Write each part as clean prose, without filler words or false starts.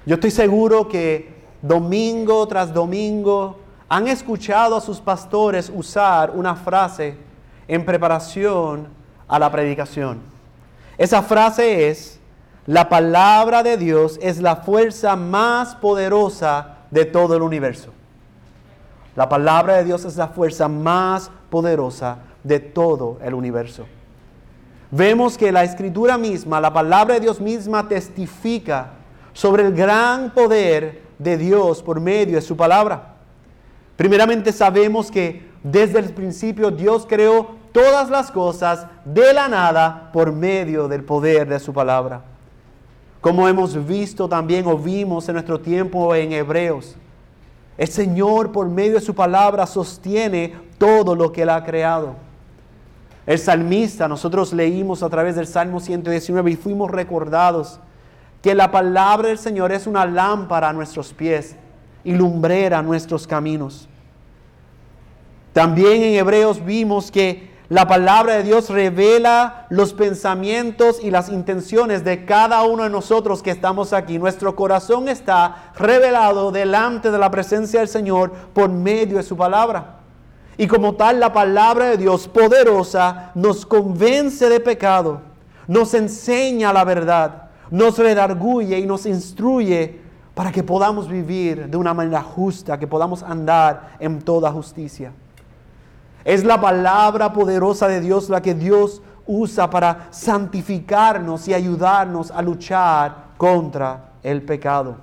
Yo estoy seguro que domingo tras domingo han escuchado a sus pastores usar una frase en preparación a la predicación. Esa frase es: la palabra de Dios es la fuerza más poderosa de todo el universo. La palabra de Dios es la fuerza más poderosa de todo el universo. Vemos que la Escritura misma, la palabra de Dios misma, testifica sobre el gran poder de Dios por medio de su palabra. Primeramente sabemos que desde el principio Dios creó todas las cosas de la nada por medio del poder de su palabra. Como hemos visto también o vimos en nuestro tiempo en Hebreos, el Señor por medio de su palabra sostiene todo lo que Él ha creado. El salmista, nosotros leímos a través del Salmo 119 y fuimos recordados que la palabra del Señor es una lámpara a nuestros pies y lumbrera a nuestros caminos. También en Hebreos vimos que la palabra de Dios revela los pensamientos y las intenciones de cada uno de nosotros que estamos aquí. Nuestro corazón está revelado delante de la presencia del Señor por medio de su palabra. Y como tal, la palabra de Dios poderosa nos convence de pecado, nos enseña la verdad, nos redarguye y nos instruye para que podamos vivir de una manera justa, que podamos andar en toda justicia. Es la palabra poderosa de Dios la que Dios usa para santificarnos y ayudarnos a luchar contra el pecado.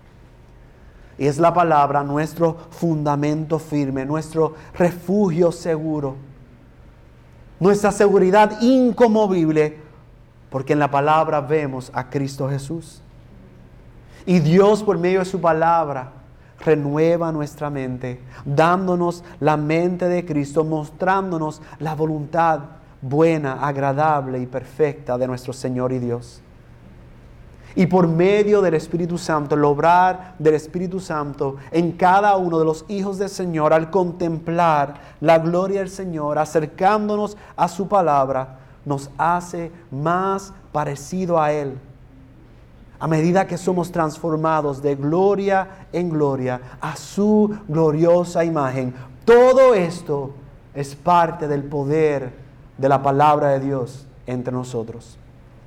Y es la palabra nuestro fundamento firme, nuestro refugio seguro, nuestra seguridad inconmovible, porque en la palabra vemos a Cristo Jesús. Y Dios por medio de su palabra renueva nuestra mente, dándonos la mente de Cristo, mostrándonos la voluntad buena, agradable y perfecta de nuestro Señor y Dios. Y por medio del Espíritu Santo, el obrar del Espíritu Santo en cada uno de los hijos del Señor, al contemplar la gloria del Señor, acercándonos a su palabra, nos hace más parecido a Él. A medida que somos transformados de gloria en gloria a su gloriosa imagen. Todo esto es parte del poder de la palabra de Dios entre nosotros.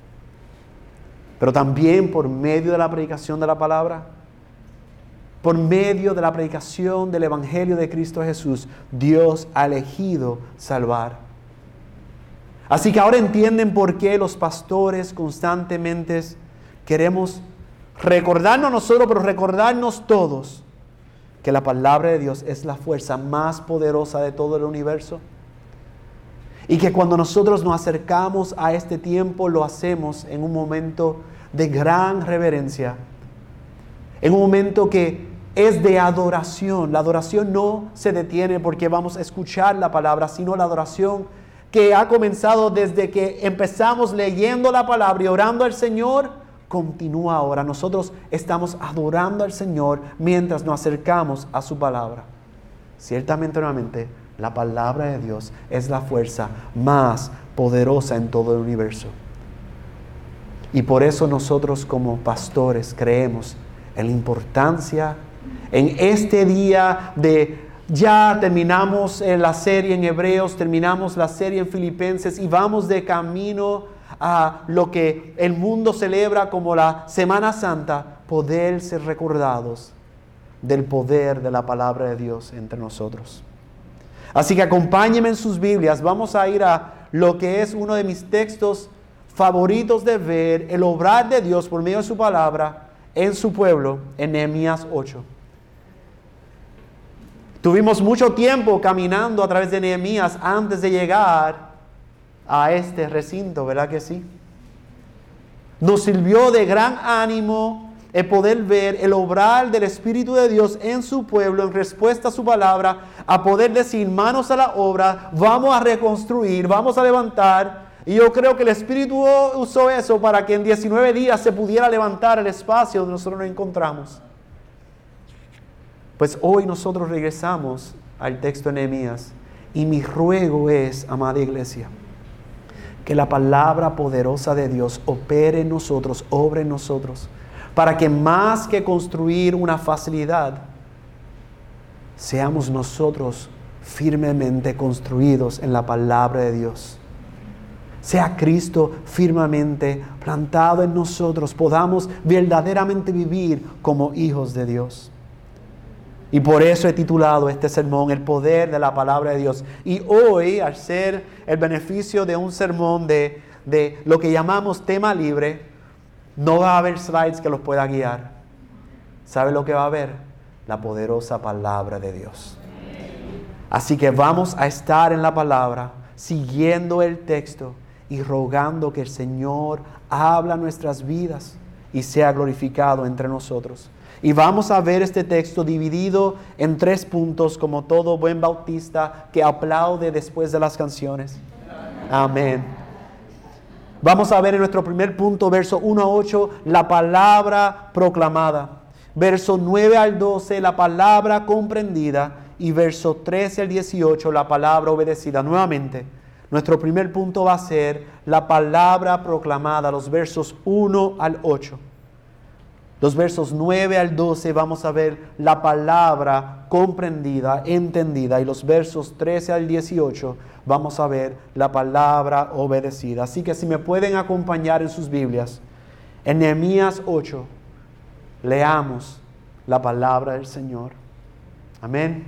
Pero también por medio de la predicación de la palabra, por medio de la predicación del Evangelio de Cristo Jesús, Dios ha elegido salvar. Así que ahora entienden por qué los pastores constantemente queremos recordarnos nosotros, pero recordarnos todos, que la palabra de Dios es la fuerza más poderosa de todo el universo. Y que cuando nosotros nos acercamos a este tiempo, lo hacemos en un momento de gran reverencia. En un momento que es de adoración. La adoración no se detiene porque vamos a escuchar la palabra, sino la adoración que ha comenzado desde que empezamos leyendo la palabra y orando al Señor, continúa ahora. Nosotros estamos adorando al Señor mientras nos acercamos a su palabra. Ciertamente, nuevamente, la palabra de Dios es la fuerza más poderosa en todo el universo. Y por eso nosotros como pastores creemos en la importancia, en este día de ya terminamos la serie en Hebreos, terminamos la serie en Filipenses y vamos de camino a lo que el mundo celebra como la Semana Santa, poder ser recordados del poder de la palabra de Dios entre nosotros. Así que acompáñenme en sus Biblias, vamos a ir a lo que es uno de mis textos favoritos de ver, el obrar de Dios por medio de su palabra en su pueblo, en Nehemías 8. Tuvimos mucho tiempo caminando a través de Nehemías antes de llegar a este recinto, ¿verdad que sí? Nos sirvió de gran ánimo el poder ver el obrar del Espíritu de Dios en su pueblo en respuesta a su palabra, a poder decir manos a la obra, vamos a reconstruir, vamos a levantar. Y yo creo que el Espíritu usó eso para que en 19 días se pudiera levantar el espacio donde nosotros nos encontramos. Pues hoy nosotros regresamos al texto de Nehemías y mi ruego es, amada iglesia, que la palabra poderosa de Dios opere en nosotros, obre en nosotros, para que más que construir una facilidad, seamos nosotros firmemente construidos en la palabra de Dios. Sea Cristo firmemente plantado en nosotros, podamos verdaderamente vivir como hijos de Dios. Y por eso he titulado este sermón El poder de la palabra de Dios. Y hoy, al ser el beneficio de un sermón de lo que llamamos tema libre, no va a haber slides que los pueda guiar. ¿Sabe lo que va a haber? La poderosa palabra de Dios. Así que vamos a estar en la palabra, siguiendo el texto y rogando que el Señor habla nuestras vidas y sea glorificado entre nosotros. Y vamos a ver este texto dividido en 3 puntos, como todo buen bautista que aplaude después de las canciones. Amén. Vamos a ver en nuestro primer punto, verso 1 a 8, la palabra proclamada. Verso 9 al 12, la palabra comprendida. Y verso 13 al 18, la palabra obedecida. Nuevamente, nuestro primer punto va a ser la palabra proclamada, los versos 1 al 8. Los versos 9 al 12 vamos a ver la palabra comprendida, entendida. Y los versos 13 al 18 vamos a ver la palabra obedecida. Así que si me pueden acompañar en sus Biblias, en Nehemías 8, leamos la palabra del Señor. Amén.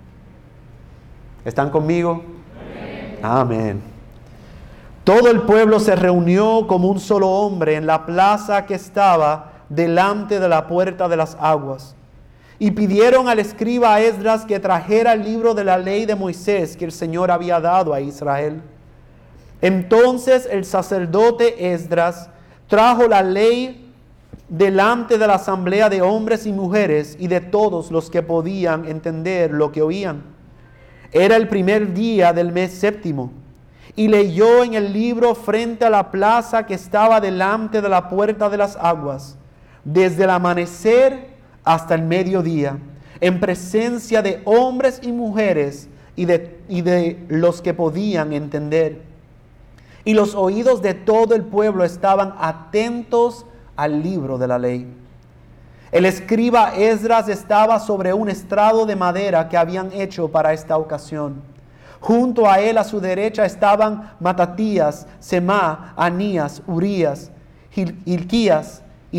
¿Están conmigo? Amén. Amén. Todo el pueblo se reunió como un solo hombre en la plaza que estaba delante de la puerta de las aguas. Y pidieron al escriba Esdras que trajera el libro de la ley de Moisés que el Señor había dado a Israel. Entonces el sacerdote Esdras trajo la ley delante de la asamblea de hombres y mujeres y de todos los que podían entender lo que oían. Era el primer día del mes séptimo. Y leyó en el libro frente a la plaza que estaba delante de la puerta de las aguas, desde el amanecer hasta el mediodía, en presencia de hombres y mujeres y de los que podían entender. Y los oídos de todo el pueblo estaban atentos al libro de la ley. El escriba Esdras estaba sobre un estrado de madera que habían hecho para esta ocasión. Junto a él, a su derecha, estaban Matatías, Semá, Anías, Urías, Hilquías y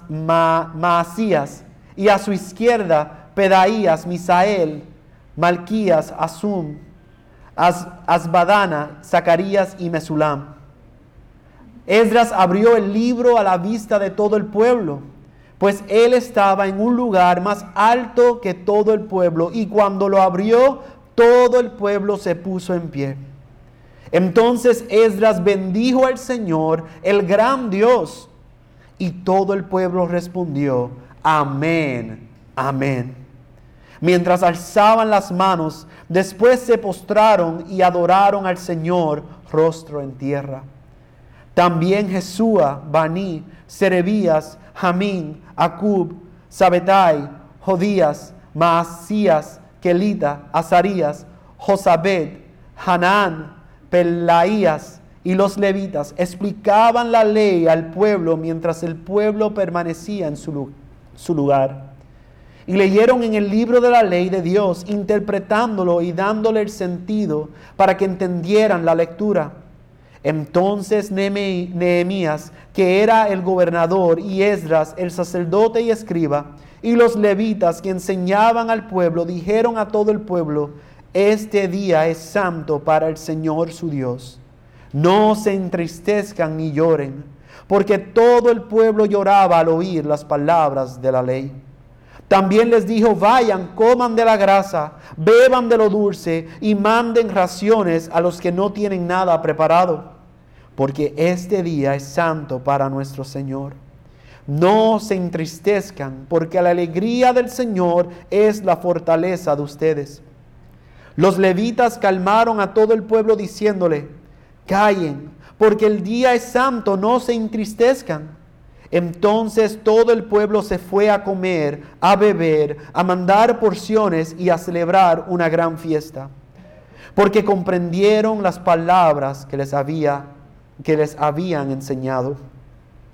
Maasías, y a su izquierda Pedaías, Misael, Malquías, Asum, Asbadana, Zacarías y Mesulam. Esdras abrió el libro a la vista de todo el pueblo, pues él estaba en un lugar más alto que todo el pueblo, y cuando lo abrió, todo el pueblo se puso en pie. Entonces Esdras bendijo al Señor, el gran Dios, y todo el pueblo respondió: Amén, amén. Mientras alzaban las manos, después se postraron y adoraron al Señor, rostro en tierra. También Jesúa, Bani, Serebías, Jamín, Acub, Sabetai, Jodías, Maasías, Kelita, Azarías, Josabed, Hanán, Pelaías y los levitas explicaban la ley al pueblo mientras el pueblo permanecía en su lugar. Y leyeron en el libro de la ley de Dios, interpretándolo y dándole el sentido para que entendieran la lectura. Entonces Nehemías, que era el gobernador, y Esdras, el sacerdote y escriba, y los levitas que enseñaban al pueblo, dijeron a todo el pueblo: Este día es santo para el Señor su Dios. No se entristezcan ni lloren, porque todo el pueblo lloraba al oír las palabras de la ley. También les dijo: vayan, coman de la grasa, beban de lo dulce y manden raciones a los que no tienen nada preparado, porque este día es santo para nuestro Señor. No se entristezcan, porque la alegría del Señor es la fortaleza de ustedes. Los levitas calmaron a todo el pueblo diciéndole: callen, porque el día es santo, no se entristezcan. Entonces todo el pueblo se fue a comer, a beber, a mandar porciones y a celebrar una gran fiesta, porque comprendieron las palabras que les habían enseñado.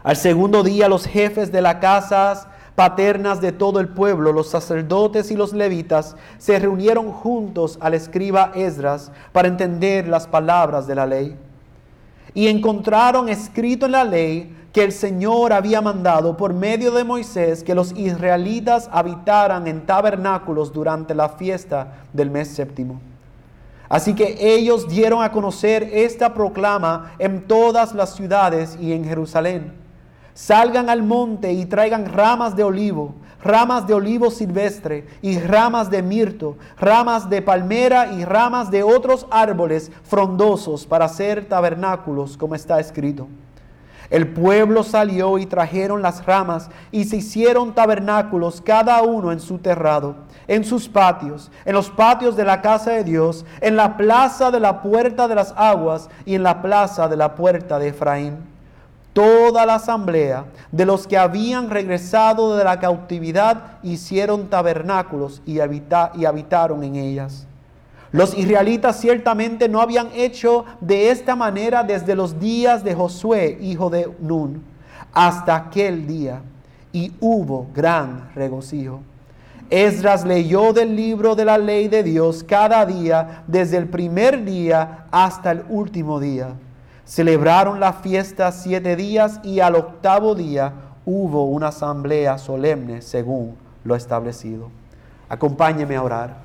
Al segundo día los jefes de las casas paternas de todo el pueblo, los sacerdotes y los levitas, se reunieron juntos al escriba Esdras para entender las palabras de la ley. Y encontraron escrito en la ley que el Señor había mandado por medio de Moisés que los israelitas habitaran en tabernáculos durante la fiesta del mes séptimo. Así que ellos dieron a conocer esta proclama en todas las ciudades y en Jerusalén. Salgan al monte y traigan ramas de olivo silvestre y ramas de mirto, ramas de palmera y ramas de otros árboles frondosos para hacer tabernáculos, como está escrito. El pueblo salió y trajeron las ramas y se hicieron tabernáculos cada uno en su terrado, en sus patios, en los patios de la casa de Dios, en la plaza de la puerta de las aguas y en la plaza de la puerta de Efraín. Toda la asamblea de los que habían regresado de la cautividad hicieron tabernáculos y habitaron en ellas. Los israelitas ciertamente no habían hecho de esta manera desde los días de Josué, hijo de Nun, hasta aquel día, y hubo gran regocijo. Esdras leyó del libro de la ley de Dios cada día, desde el primer día hasta el último día. Celebraron la fiesta 7 días y al 8º día hubo una asamblea solemne según lo establecido. Acompáñeme a orar.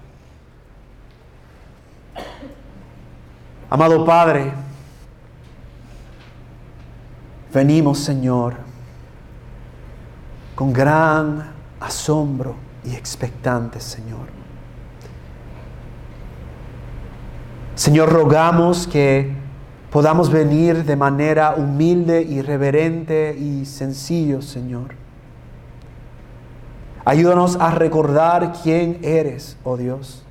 Amado Padre, venimos, Señor, con gran asombro y expectantes, Señor. Señor, rogamos que podamos venir de manera humilde y reverente y sencillo, Señor. Ayúdanos a recordar quién eres, oh Dios.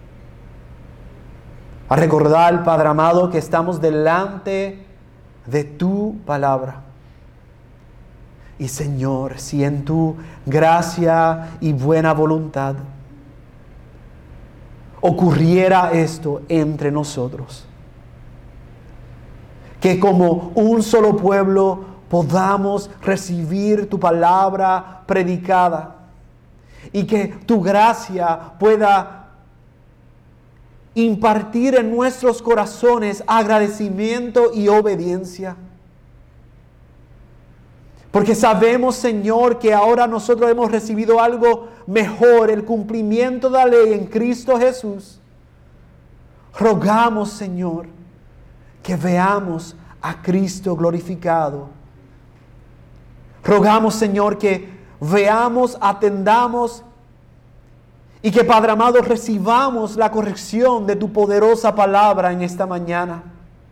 A recordar, Padre amado, que estamos delante de tu palabra. Y Señor, si en tu gracia y buena voluntad ocurriera esto entre nosotros, que como un solo pueblo podamos recibir tu palabra predicada y que tu gracia pueda impartir en nuestros corazones agradecimiento y obediencia. Porque sabemos, Señor, que ahora nosotros hemos recibido algo mejor, el cumplimiento de la ley en Cristo Jesús. Rogamos, Señor, que veamos a Cristo glorificado. Rogamos, Señor, que veamos, atendamos y que, Padre amado, recibamos la corrección de tu poderosa palabra en esta mañana.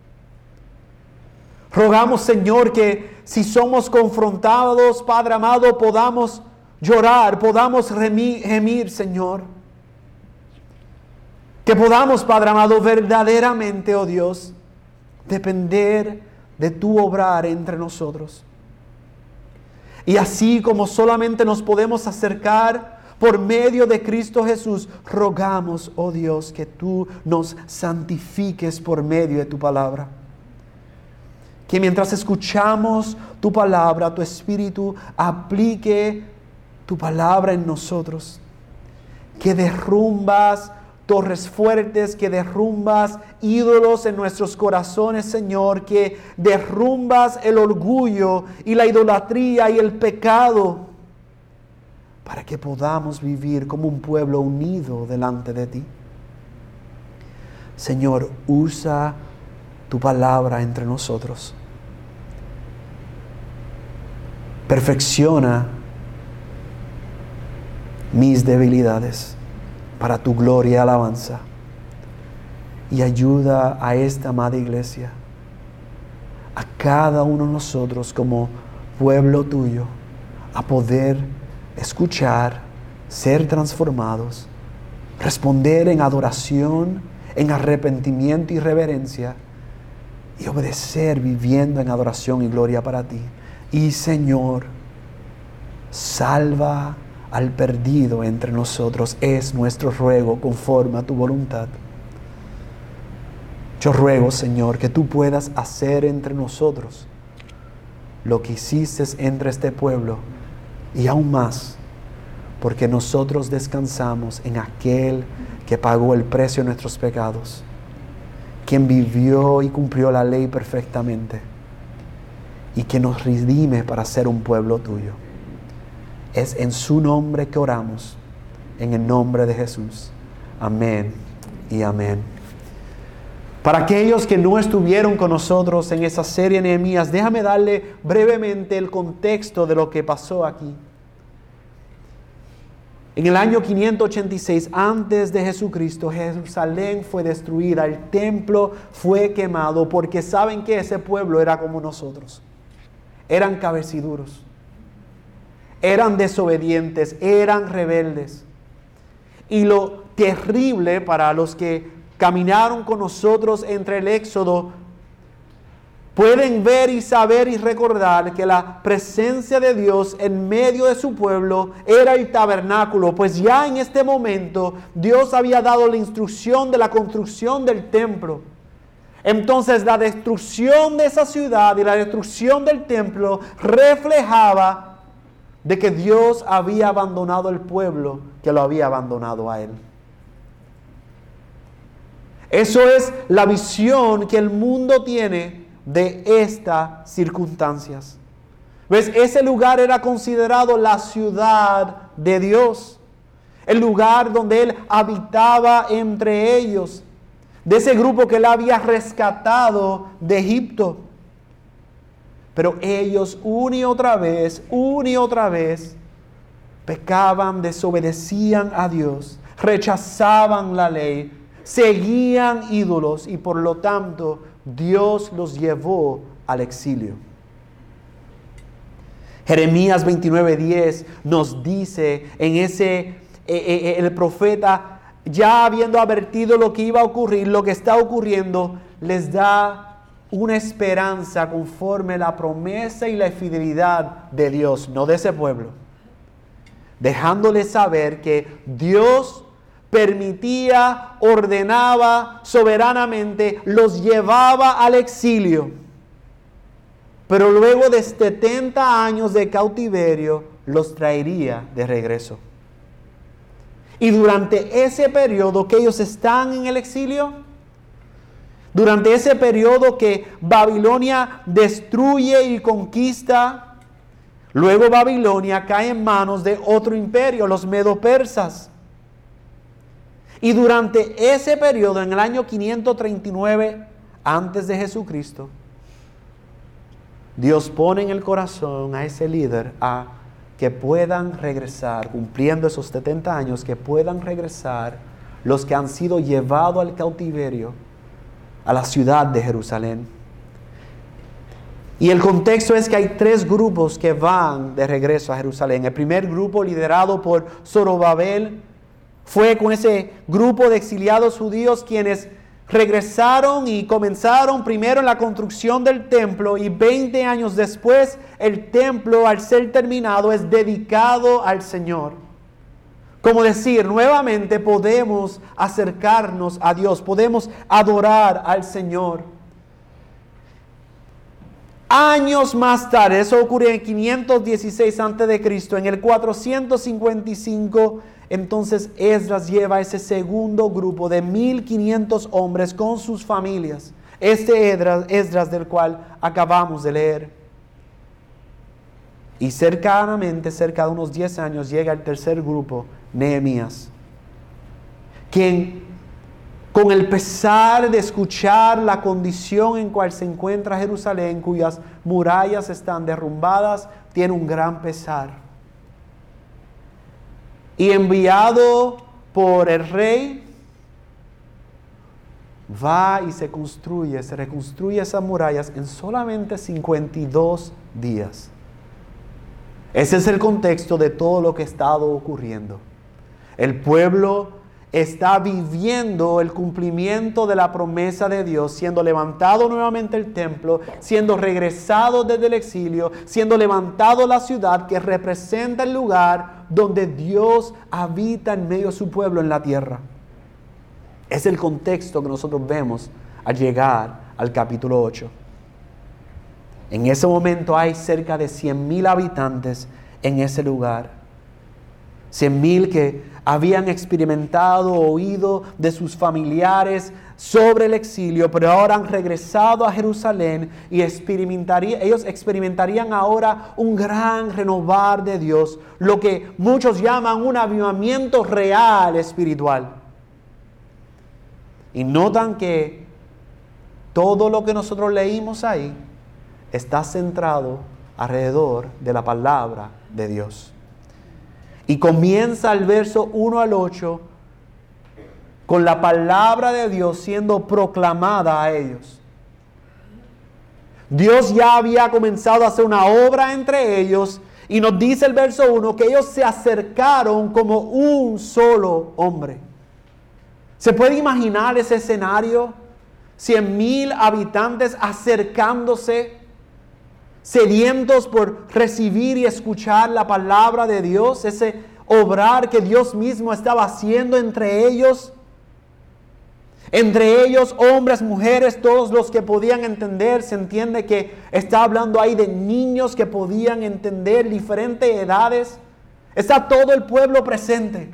Rogamos, Señor, que si somos confrontados, Padre amado, podamos llorar, podamos gemir, Señor. Que podamos, Padre amado, verdaderamente, oh Dios, depender de tu obrar entre nosotros. Y así como solamente nos podemos acercar por medio de Cristo Jesús, rogamos, oh Dios, que tú nos santifiques por medio de tu palabra. Que mientras escuchamos tu palabra, tu Espíritu aplique tu palabra en nosotros. Que derrumbas torres fuertes, que derrumbas ídolos en nuestros corazones, Señor, que derrumbas el orgullo y la idolatría y el pecado, para que podamos vivir como un pueblo unido delante de ti. Señor, usa tu palabra entre nosotros. Perfecciona mis debilidades para tu gloria y alabanza. Y ayuda a esta amada iglesia, a cada uno de nosotros como pueblo tuyo, a poder escuchar, ser transformados, responder en adoración, en arrepentimiento y reverencia, y obedecer viviendo en adoración y gloria para ti. Y Señor, salva al perdido entre nosotros, es nuestro ruego conforme a tu voluntad. Yo ruego, Señor, que tú puedas hacer entre nosotros lo que hiciste entre este pueblo, y aún más, porque nosotros descansamos en aquel que pagó el precio de nuestros pecados, quien vivió y cumplió la ley perfectamente, y que nos redime para ser un pueblo tuyo. Es en su nombre que oramos, en el nombre de Jesús. Amén y amén. Para aquellos que no estuvieron con nosotros en esa serie de Nehemías, déjame darle brevemente el contexto de lo que pasó aquí. En el año 586 antes de Jesucristo, Jerusalén fue destruida, el templo fue quemado, porque saben que ese pueblo era como nosotros. Eran cabeciduros, eran desobedientes, eran rebeldes. Y lo terrible para los que caminaron con nosotros entre el Éxodo, pueden ver y saber y recordar que la presencia de Dios en medio de su pueblo era el tabernáculo, pues ya en este momento Dios había dado la instrucción de la construcción del templo. Entonces la destrucción de esa ciudad y la destrucción del templo reflejaba de que Dios había abandonado el pueblo que lo había abandonado a él. Eso es la visión que el mundo tiene de estas circunstancias. ¿Ves? Ese lugar era considerado la ciudad de Dios, el lugar donde Él habitaba entre ellos, de ese grupo que Él había rescatado de Egipto. Pero ellos una y otra vez, pecaban, desobedecían a Dios, rechazaban la ley, seguían ídolos y por lo tanto Dios los llevó al exilio. Jeremías 29:10 nos dice el profeta, ya habiendo advertido lo que iba a ocurrir, lo que está ocurriendo, les da una esperanza conforme la promesa y la fidelidad de Dios, no de ese pueblo, dejándoles saber que Dios permitía, ordenaba soberanamente, los llevaba al exilio. Pero luego de 70 años de cautiverio, los traería de regreso. Y durante ese periodo que ellos están en el exilio, durante ese periodo que Babilonia destruye y conquista, luego Babilonia cae en manos de otro imperio, los medo-persas. Y durante ese periodo, en el año 539 antes de Jesucristo, Dios pone en el corazón a ese líder a que puedan regresar, cumpliendo esos 70 años, que puedan regresar los que han sido llevados al cautiverio a la ciudad de Jerusalén. Y el contexto es que hay 3 grupos que van de regreso a Jerusalén. El primer grupo, liderado por Zorobabel, fue con ese grupo de exiliados judíos quienes regresaron y comenzaron primero en la construcción del templo, y 20 años después el templo, al ser terminado, es dedicado al Señor. Como decir, nuevamente podemos acercarnos a Dios, podemos adorar al Señor. Años más tarde, eso ocurrió en 516 a.C., en el 455, entonces Esdras lleva a ese segundo grupo de 1500 hombres con sus familias. Esdras del cual acabamos de leer. Y cerca de unos 10 años, llega el tercer grupo, Nehemías, quien, con el pesar de escuchar la condición en cual se encuentra Jerusalén, cuyas murallas están derrumbadas, tiene un gran pesar. Y enviado por el rey, va y se reconstruye esas murallas en solamente 52 días. Ese es el contexto de todo lo que ha estado ocurriendo. El pueblo está viviendo el cumplimiento de la promesa de Dios, siendo levantado nuevamente el templo, siendo regresado desde el exilio, siendo levantado la ciudad que representa el lugar donde Dios habita en medio de su pueblo en la tierra. Es el contexto que nosotros vemos al llegar al capítulo 8. En ese momento hay cerca de 100,000 habitantes en ese lugar. 100,000 que habían experimentado, oído de sus familiares sobre el exilio, pero ahora han regresado a Jerusalén y ellos experimentarían ahora un gran renovar de Dios, lo que muchos llaman un avivamiento real espiritual. Y notan que todo lo que nosotros leímos ahí está centrado alrededor de la palabra de Dios. Y comienza el verso 1 al 8 con la palabra de Dios siendo proclamada a ellos. Dios ya había comenzado a hacer una obra entre ellos y nos dice el verso 1 que ellos se acercaron como un solo hombre. ¿Se puede imaginar ese escenario? 100,000 habitantes acercándose, sedientos por recibir y escuchar la palabra de Dios, ese obrar que Dios mismo estaba haciendo entre ellos. Entre ellos, hombres, mujeres, todos los que podían entender. Se entiende que está hablando ahí de niños que podían entender diferentes edades. Está todo el pueblo presente.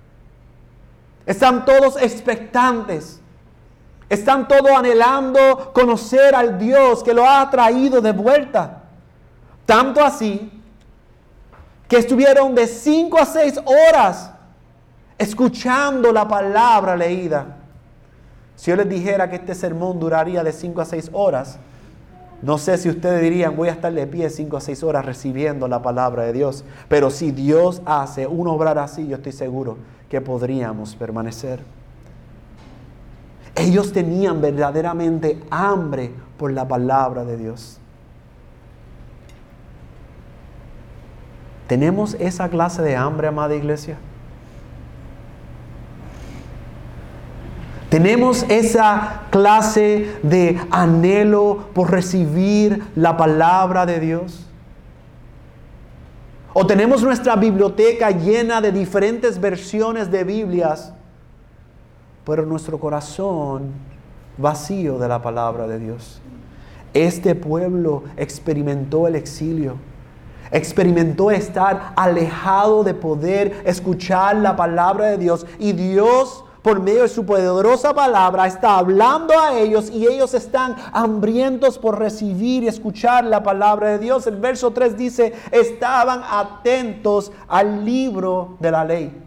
Están todos expectantes. Están todos anhelando conocer al Dios que lo ha traído de vuelta. Tanto así que estuvieron de 5 a 6 horas escuchando la palabra leída. Si yo les dijera que este sermón duraría de 5 a 6 horas, no sé si ustedes dirían, voy a estar de pie 5 a 6 horas recibiendo la palabra de Dios. Pero si Dios hace un obrar así, yo estoy seguro que podríamos permanecer. Ellos tenían verdaderamente hambre por la palabra de Dios. ¿Tenemos esa clase de hambre, amada iglesia? ¿Tenemos esa clase de anhelo por recibir la palabra de Dios? ¿O tenemos nuestra biblioteca llena de diferentes versiones de Biblias, pero nuestro corazón vacío de la palabra de Dios? Este pueblo experimentó el exilio. Experimentó estar alejado de poder escuchar la palabra de Dios. Y Dios, por medio de su poderosa palabra, está hablando a ellos y ellos están hambrientos por recibir y escuchar la palabra de Dios. El verso 3 dice, estaban atentos al libro de la ley.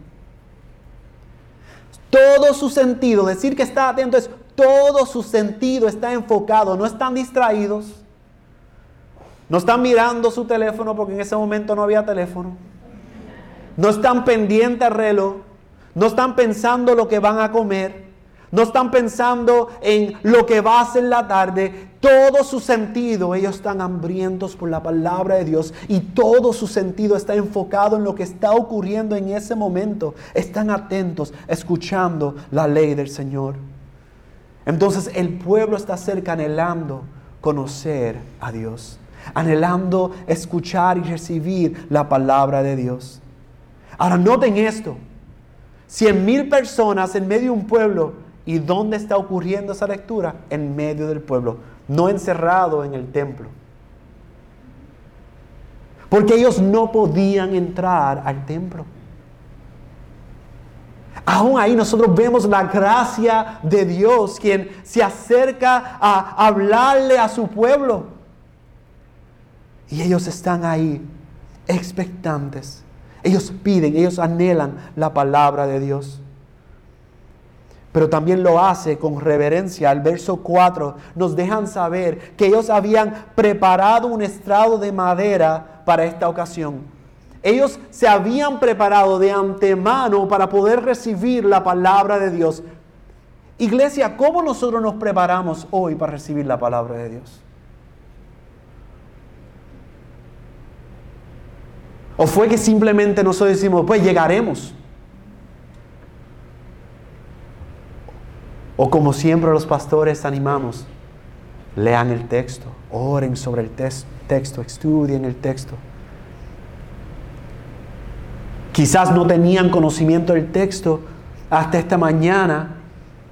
Todo su sentido, decir que está atento es todo su sentido está enfocado, no están distraídos. No están mirando su teléfono porque en ese momento no había teléfono. No están pendientes al reloj. No están pensando lo que van a comer. No están pensando en lo que va a hacer la tarde. Todo su sentido, ellos están hambrientos por la palabra de Dios. Y todo su sentido está enfocado en lo que está ocurriendo en ese momento. Están atentos, escuchando la ley del Señor. Entonces el pueblo está cerca anhelando conocer a Dios. Anhelando escuchar y recibir la palabra de Dios. Ahora noten esto. 100,000 personas en medio de un pueblo. ¿Y dónde está ocurriendo esa lectura? En medio del pueblo. No encerrado en el templo. Porque ellos no podían entrar al templo. Aún ahí nosotros vemos la gracia de Dios, quien se acerca a hablarle a su pueblo. Y ellos están ahí, expectantes. Ellos piden, ellos anhelan la palabra de Dios. Pero también lo hace con reverencia. Al verso 4 nos dejan saber que ellos habían preparado un estrado de madera para esta ocasión. Ellos se habían preparado de antemano para poder recibir la palabra de Dios. Iglesia, ¿cómo nosotros nos preparamos hoy para recibir la palabra de Dios? ¿O fue que simplemente nosotros decimos, pues llegaremos? O como siempre los pastores animamos, lean el texto, oren sobre el texto, estudien el texto. Quizás no tenían conocimiento del texto hasta esta mañana,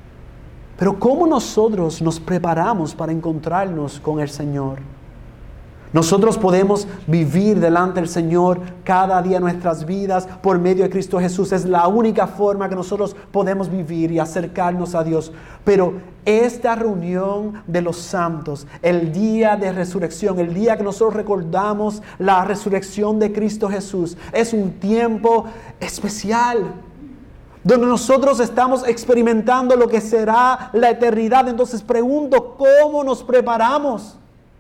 pero ¿cómo nosotros nos preparamos para encontrarnos con el Señor? Nosotros podemos vivir delante del Señor cada día nuestras vidas por medio de Cristo Jesús. Es la única forma que nosotros podemos vivir y acercarnos a Dios. Pero esta reunión de los santos, el día de resurrección, el día que nosotros recordamos la resurrección de Cristo Jesús, es un tiempo especial, donde nosotros estamos experimentando lo que será la eternidad. Entonces pregunto, ¿cómo nos preparamos?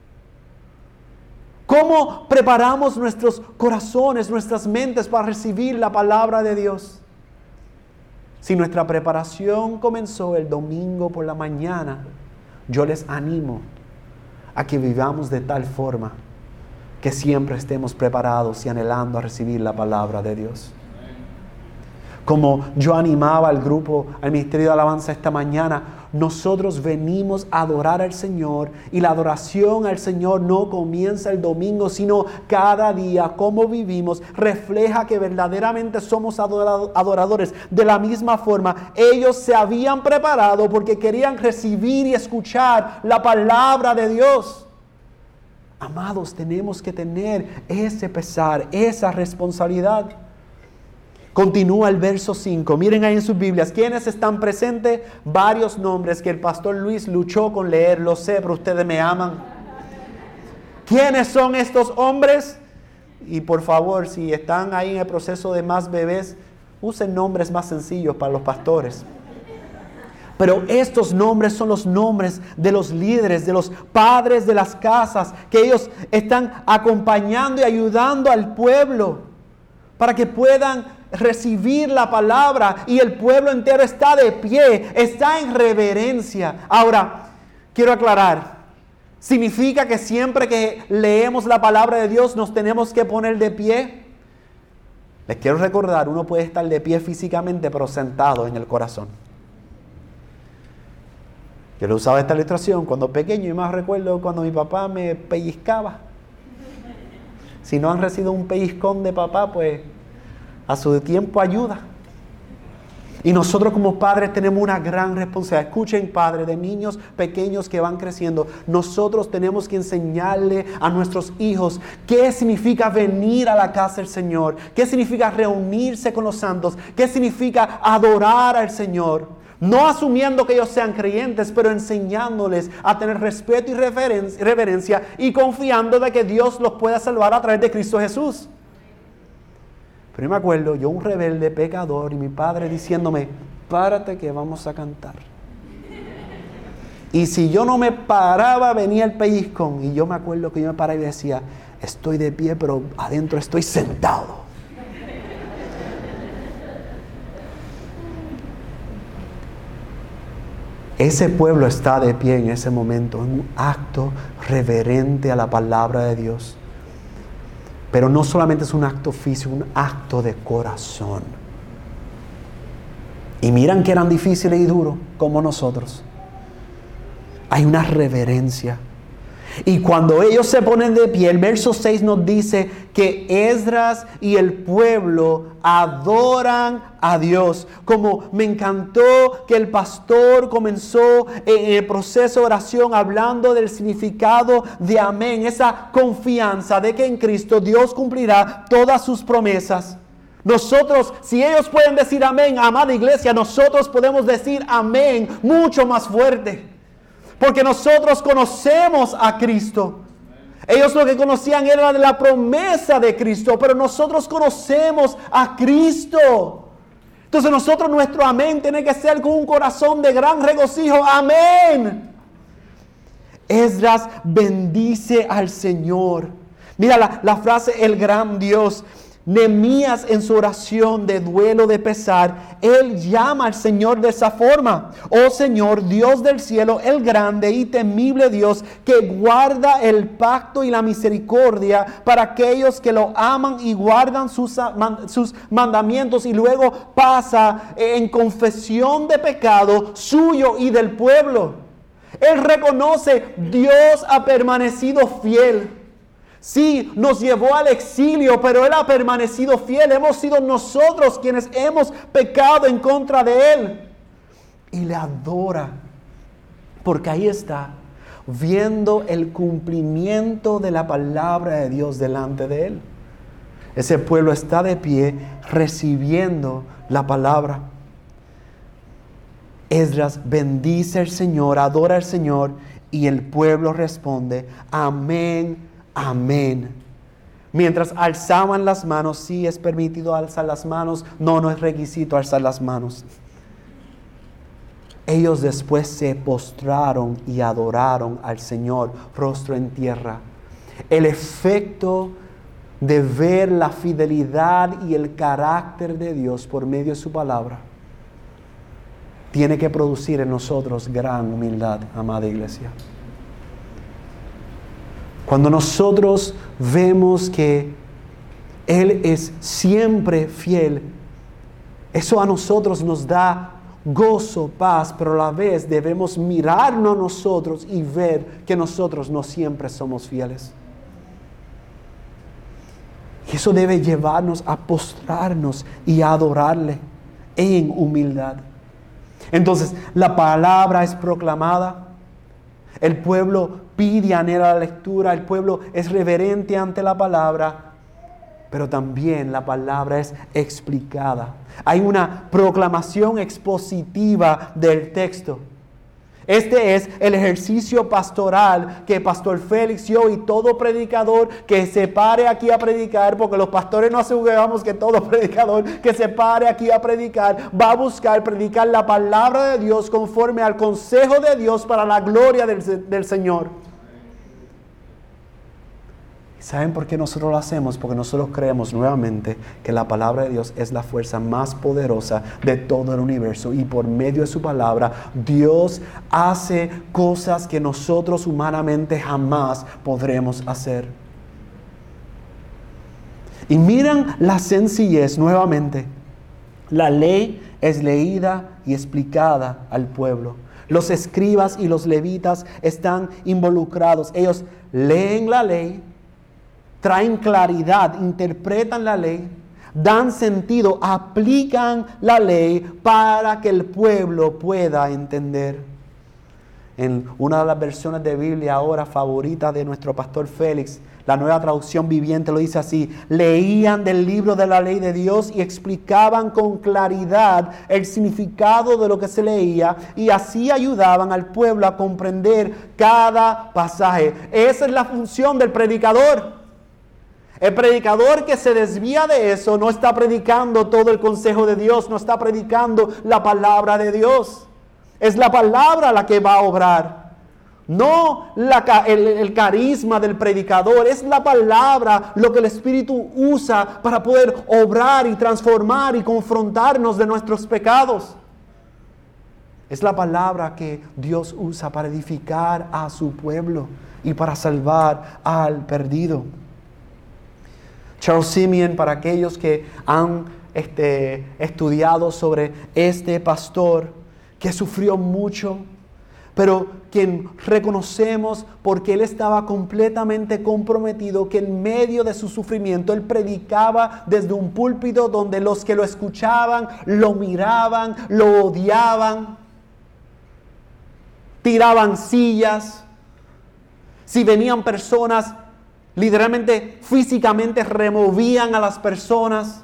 ¿Cómo preparamos nuestros corazones, nuestras mentes para recibir la palabra de Dios? Si nuestra preparación comenzó el domingo por la mañana, yo les animo a que vivamos de tal forma que siempre estemos preparados y anhelando a recibir la palabra de Dios. Como yo animaba al grupo, al Ministerio de Alabanza esta mañana, nosotros venimos a adorar al Señor, y la adoración al Señor no comienza el domingo, sino cada día. Cómo vivimos refleja que verdaderamente somos adoradores. De la misma forma, ellos se habían preparado porque querían recibir y escuchar la palabra de Dios. Amados, tenemos que tener ese pesar, esa responsabilidad. Continúa el verso 5. Miren ahí en sus Biblias. ¿Quiénes están presentes? Varios nombres que el pastor Luis luchó con leer. Lo sé, pero ustedes me aman. ¿Quiénes son estos hombres? Y por favor, si están ahí en el proceso de más bebés, usen nombres más sencillos para los pastores. Pero estos nombres son los nombres de los líderes, de los padres de las casas, que ellos están acompañando y ayudando al pueblo para que puedan recibir la palabra, y el pueblo entero está de pie, está en reverencia. Ahora, quiero aclarar, ¿significa que siempre que leemos la palabra de Dios nos tenemos que poner de pie? Les quiero recordar, uno puede estar de pie físicamente, pero sentado en el corazón. Yo le usaba esta ilustración cuando pequeño, y más recuerdo cuando mi papá me pellizcaba. Si no han recibido un pellizcón de papá, pues a su tiempo ayuda. Y nosotros como padres tenemos una gran responsabilidad. Escuchen, padres de niños pequeños que van creciendo. Nosotros tenemos que enseñarle a nuestros hijos qué significa venir a la casa del Señor, qué significa reunirse con los santos, qué significa adorar al Señor. No asumiendo que ellos sean creyentes, pero enseñándoles a tener respeto y reverencia, y confiando de que Dios los pueda salvar a través de Cristo Jesús. Pero yo me acuerdo, yo un rebelde pecador, y mi padre diciéndome, párate que vamos a cantar. Y si yo no me paraba, venía el pellizcón. Y yo me acuerdo que yo me paraba y decía, estoy de pie, pero adentro estoy sentado. Ese pueblo está de pie en ese momento, en un acto reverente a la palabra de Dios. Pero no solamente es un acto físico, un acto de corazón. Y miran que eran difíciles y duros, como nosotros. Hay una reverencia. Y cuando ellos se ponen de pie, el verso 6 nos dice que Esdras y el pueblo adoran a Dios. Como me encantó que el pastor comenzó en el proceso de oración hablando del significado de amén, esa confianza de que en Cristo Dios cumplirá todas sus promesas. Nosotros, si ellos pueden decir amén, amada iglesia, nosotros podemos decir amén mucho más fuerte. Porque nosotros conocemos a Cristo. Ellos lo que conocían era la promesa de Cristo, pero nosotros conocemos a Cristo. Entonces nosotros, nuestro amén tiene que ser con un corazón de gran regocijo. Amén. Esdras bendice al Señor. Mira la frase, el gran Dios. Nehemías, en su oración de duelo, de pesar, él llama al Señor de esa forma: oh Señor, Dios del cielo, el grande y temible Dios, que guarda el pacto y la misericordia para aquellos que lo aman y guardan sus mandamientos. Y luego pasa en confesión de pecado suyo y del pueblo. Él reconoce: Dios ha permanecido fiel. Sí, nos llevó al exilio, pero Él ha permanecido fiel. Hemos sido nosotros quienes hemos pecado en contra de Él. Y le adora, porque ahí está. viendo el cumplimiento de la palabra de Dios delante de él. Ese pueblo está de pie recibiendo la palabra. Esdras bendice al Señor, adora al Señor, y el pueblo responde: amén, amén. Mientras alzaban las manos, sí es permitido alzar las manos, no es requisito alzar las manos. Ellos después se postraron y adoraron al Señor, rostro en tierra. El efecto de ver la fidelidad y el carácter de Dios por medio de su palabra tiene que producir en nosotros gran humildad, amada iglesia. Cuando nosotros vemos que Él es siempre fiel, eso a nosotros nos da gozo, paz, pero a la vez debemos mirarnos nosotros y ver que nosotros no siempre somos fieles. Y eso debe llevarnos a postrarnos y a adorarle en humildad. Entonces, la palabra es proclamada, el pueblo pide y anhela la lectura, el pueblo es reverente ante la palabra, pero también la palabra es explicada. Hay una proclamación expositiva del texto. Este es el ejercicio pastoral que Pastor Félix y yo y todo predicador que se pare aquí a predicar, porque los pastores no aseguramos que todo predicador que se pare aquí a predicar va a buscar predicar la palabra de Dios conforme al consejo de Dios para la gloria del Señor. ¿Saben por qué nosotros lo hacemos? Porque nosotros creemos nuevamente que la palabra de Dios es la fuerza más poderosa de todo el universo, y por medio de su palabra Dios hace cosas que nosotros humanamente jamás podremos hacer. Y miren la sencillez nuevamente. La ley es leída y explicada al pueblo. Los escribas y los levitas están involucrados. Ellos leen la ley, traen claridad, interpretan la ley, dan sentido, aplican la ley para que el pueblo pueda entender. En una de las versiones de Biblia ahora favoritas de nuestro pastor Félix, la Nueva Traducción Viviente lo dice así: leían del libro de la ley de Dios y explicaban con claridad el significado de lo que se leía, y así ayudaban al pueblo a comprender cada pasaje. Esa es la función del predicador. El predicador que se desvía de eso no está predicando todo el consejo de Dios, no está predicando la palabra de Dios. Es la palabra la que va a obrar, no el carisma del predicador. Es la palabra lo que el Espíritu usa para poder obrar y transformar y confrontarnos de nuestros pecados. Es la palabra que Dios usa para edificar a su pueblo y para salvar al perdido. Charles Simeon, para aquellos que han estudiado sobre este pastor que sufrió mucho, pero quien reconocemos porque él estaba completamente comprometido, que en medio de su sufrimiento él predicaba desde un púlpito donde los que lo escuchaban lo miraban, lo odiaban, tiraban sillas. Si venían personas, literalmente, físicamente removían a las personas.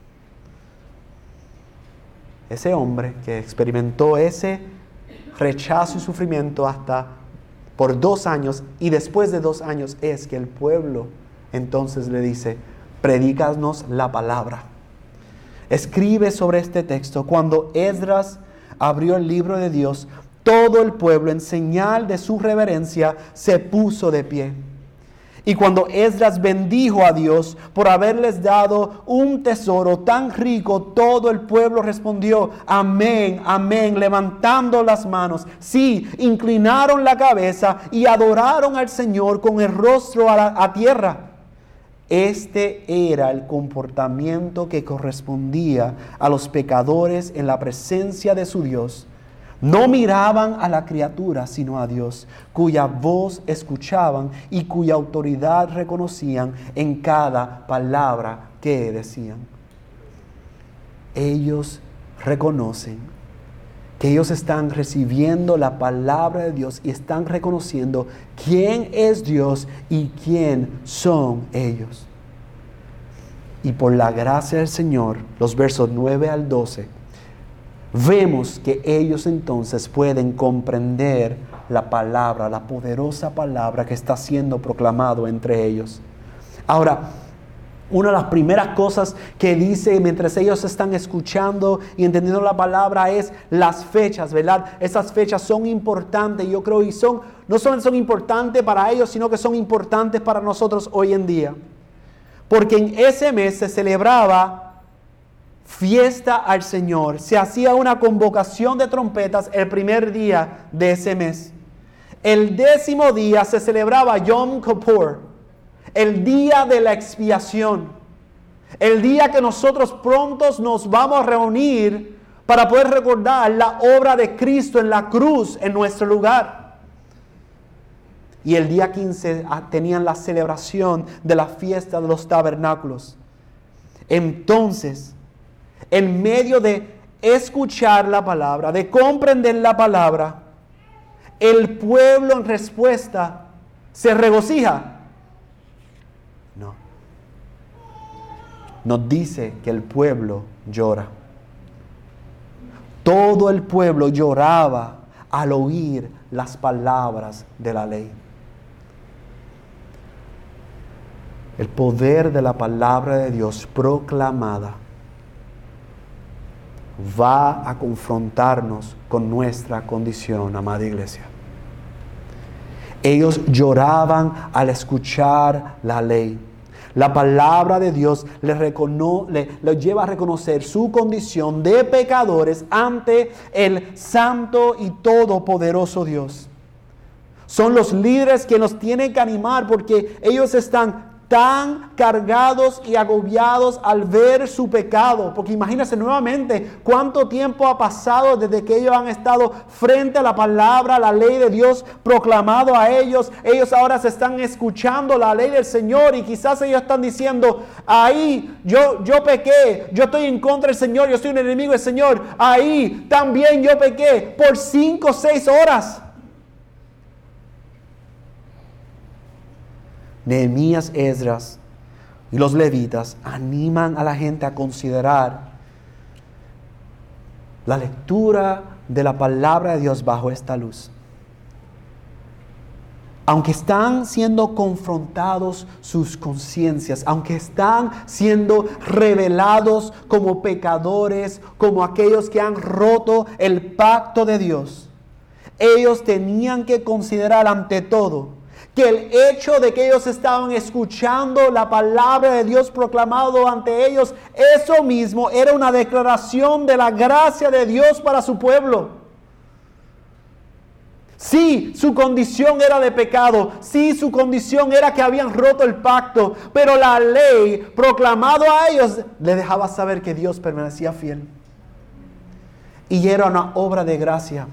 Ese hombre que experimentó ese rechazo y sufrimiento hasta por 2 años, y después de 2 años es que el pueblo entonces le dice: predícanos la palabra. Escribe sobre este texto: cuando Esdras abrió el libro de Dios, todo el pueblo, en señal de su reverencia, se puso de pie. Y cuando Esdras bendijo a Dios por haberles dado un tesoro tan rico, todo el pueblo respondió: amén, amén, levantando las manos. Sí, inclinaron la cabeza y adoraron al Señor con el rostro a tierra. Este era el comportamiento que correspondía a los pecadores en la presencia de su Dios. No miraban a la criatura, sino a Dios, cuya voz escuchaban y cuya autoridad reconocían en cada palabra que decían. Ellos reconocen que ellos están recibiendo la palabra de Dios y están reconociendo quién es Dios y quién son ellos. Y por la gracia del Señor, los versos 9 al 12, vemos que ellos entonces pueden comprender la palabra, la poderosa palabra que está siendo proclamado entre ellos. Ahora, una de las primeras cosas que dice mientras ellos están escuchando y entendiendo la palabra es las fechas, ¿verdad? Esas fechas son importantes, yo creo, y no solo son importantes para ellos, sino que son importantes para nosotros hoy en día. Porque en ese mes se celebraba fiesta al Señor. Se hacía una convocación de trompetas el primer día de ese mes. El 10º día se celebraba Yom Kippur, el día de la expiación, el día que nosotros prontos nos vamos a reunir para poder recordar la obra de Cristo en la cruz en nuestro lugar. Y el día 15 tenían la celebración de la fiesta de los tabernáculos. Entonces, en medio de escuchar la palabra, de comprender la palabra, el pueblo en respuesta se regocija. No. Nos dice que el pueblo llora. Todo el pueblo lloraba al oír las palabras de la ley. El poder de la palabra de Dios proclamada va a confrontarnos con nuestra condición, amada iglesia. Ellos lloraban al escuchar la ley. La palabra de Dios les lleva a reconocer su condición de pecadores ante el santo y todopoderoso Dios. Son los líderes que nos tienen que animar porque ellos están tan cargados y agobiados al ver su pecado. Porque imagínense nuevamente cuánto tiempo ha pasado desde que ellos han estado frente a la palabra, la ley de Dios proclamado a ellos. Ellos ahora se están escuchando la ley del Señor y quizás ellos están diciendo, ahí yo pequé, yo estoy en contra del Señor, yo soy un enemigo del Señor. Ahí también yo pequé por 5 o 6 horas. Nehemías, Esdras y los levitas animan a la gente a considerar la lectura de la palabra de Dios bajo esta luz. Aunque están siendo confrontados sus conciencias, aunque están siendo revelados como pecadores, como aquellos que han roto el pacto de Dios, ellos tenían que considerar ante todo que el hecho de que ellos estaban escuchando la palabra de Dios proclamado ante ellos, eso mismo era una declaración de la gracia de Dios para su pueblo. Sí, su condición era de pecado, sí, su condición era que habían roto el pacto, pero la ley proclamado a ellos les dejaba saber que Dios permanecía fiel. Y era una obra de gracia.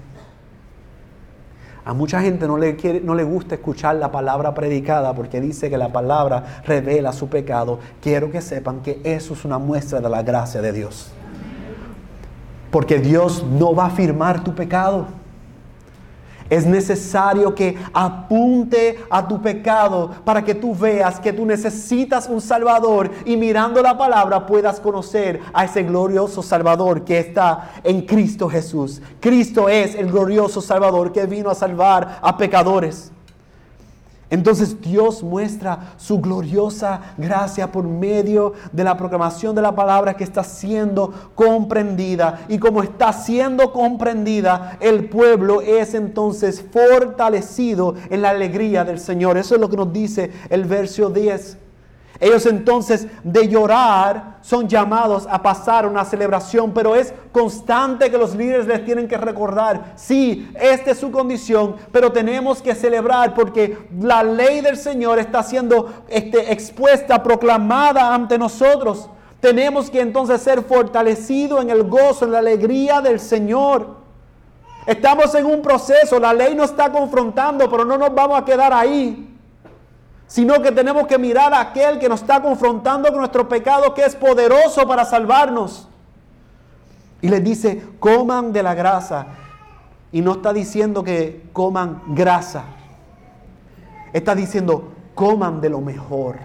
A mucha gente no le gusta escuchar la palabra predicada porque dice que la palabra revela su pecado. Quiero que sepan que eso es una muestra de la gracia de Dios. Porque Dios no va a firmar tu pecado. Es necesario que apunte a tu pecado para que tú veas que tú necesitas un Salvador y mirando la palabra puedas conocer a ese glorioso Salvador que está en Cristo Jesús. Cristo es el glorioso Salvador que vino a salvar a pecadores. Entonces Dios muestra su gloriosa gracia por medio de la proclamación de la palabra que está siendo comprendida. Y como está siendo comprendida, el pueblo es entonces fortalecido en la alegría del Señor. Eso es lo que nos dice el verso 10. Ellos entonces de llorar son llamados a pasar una celebración, pero es constante que los líderes les tienen que recordar, sí, esta es su condición, pero tenemos que celebrar porque la ley del Señor está siendo expuesta, proclamada ante nosotros. Tenemos que entonces ser fortalecidos en el gozo, en la alegría del Señor. Estamos en un proceso, la ley nos está confrontando, pero no nos vamos a quedar ahí. Sino que tenemos que mirar a aquel que nos está confrontando con nuestro pecado, que es poderoso para salvarnos. Y les dice, coman de la grasa. Y no está diciendo que coman grasa. Está diciendo, coman de lo mejor.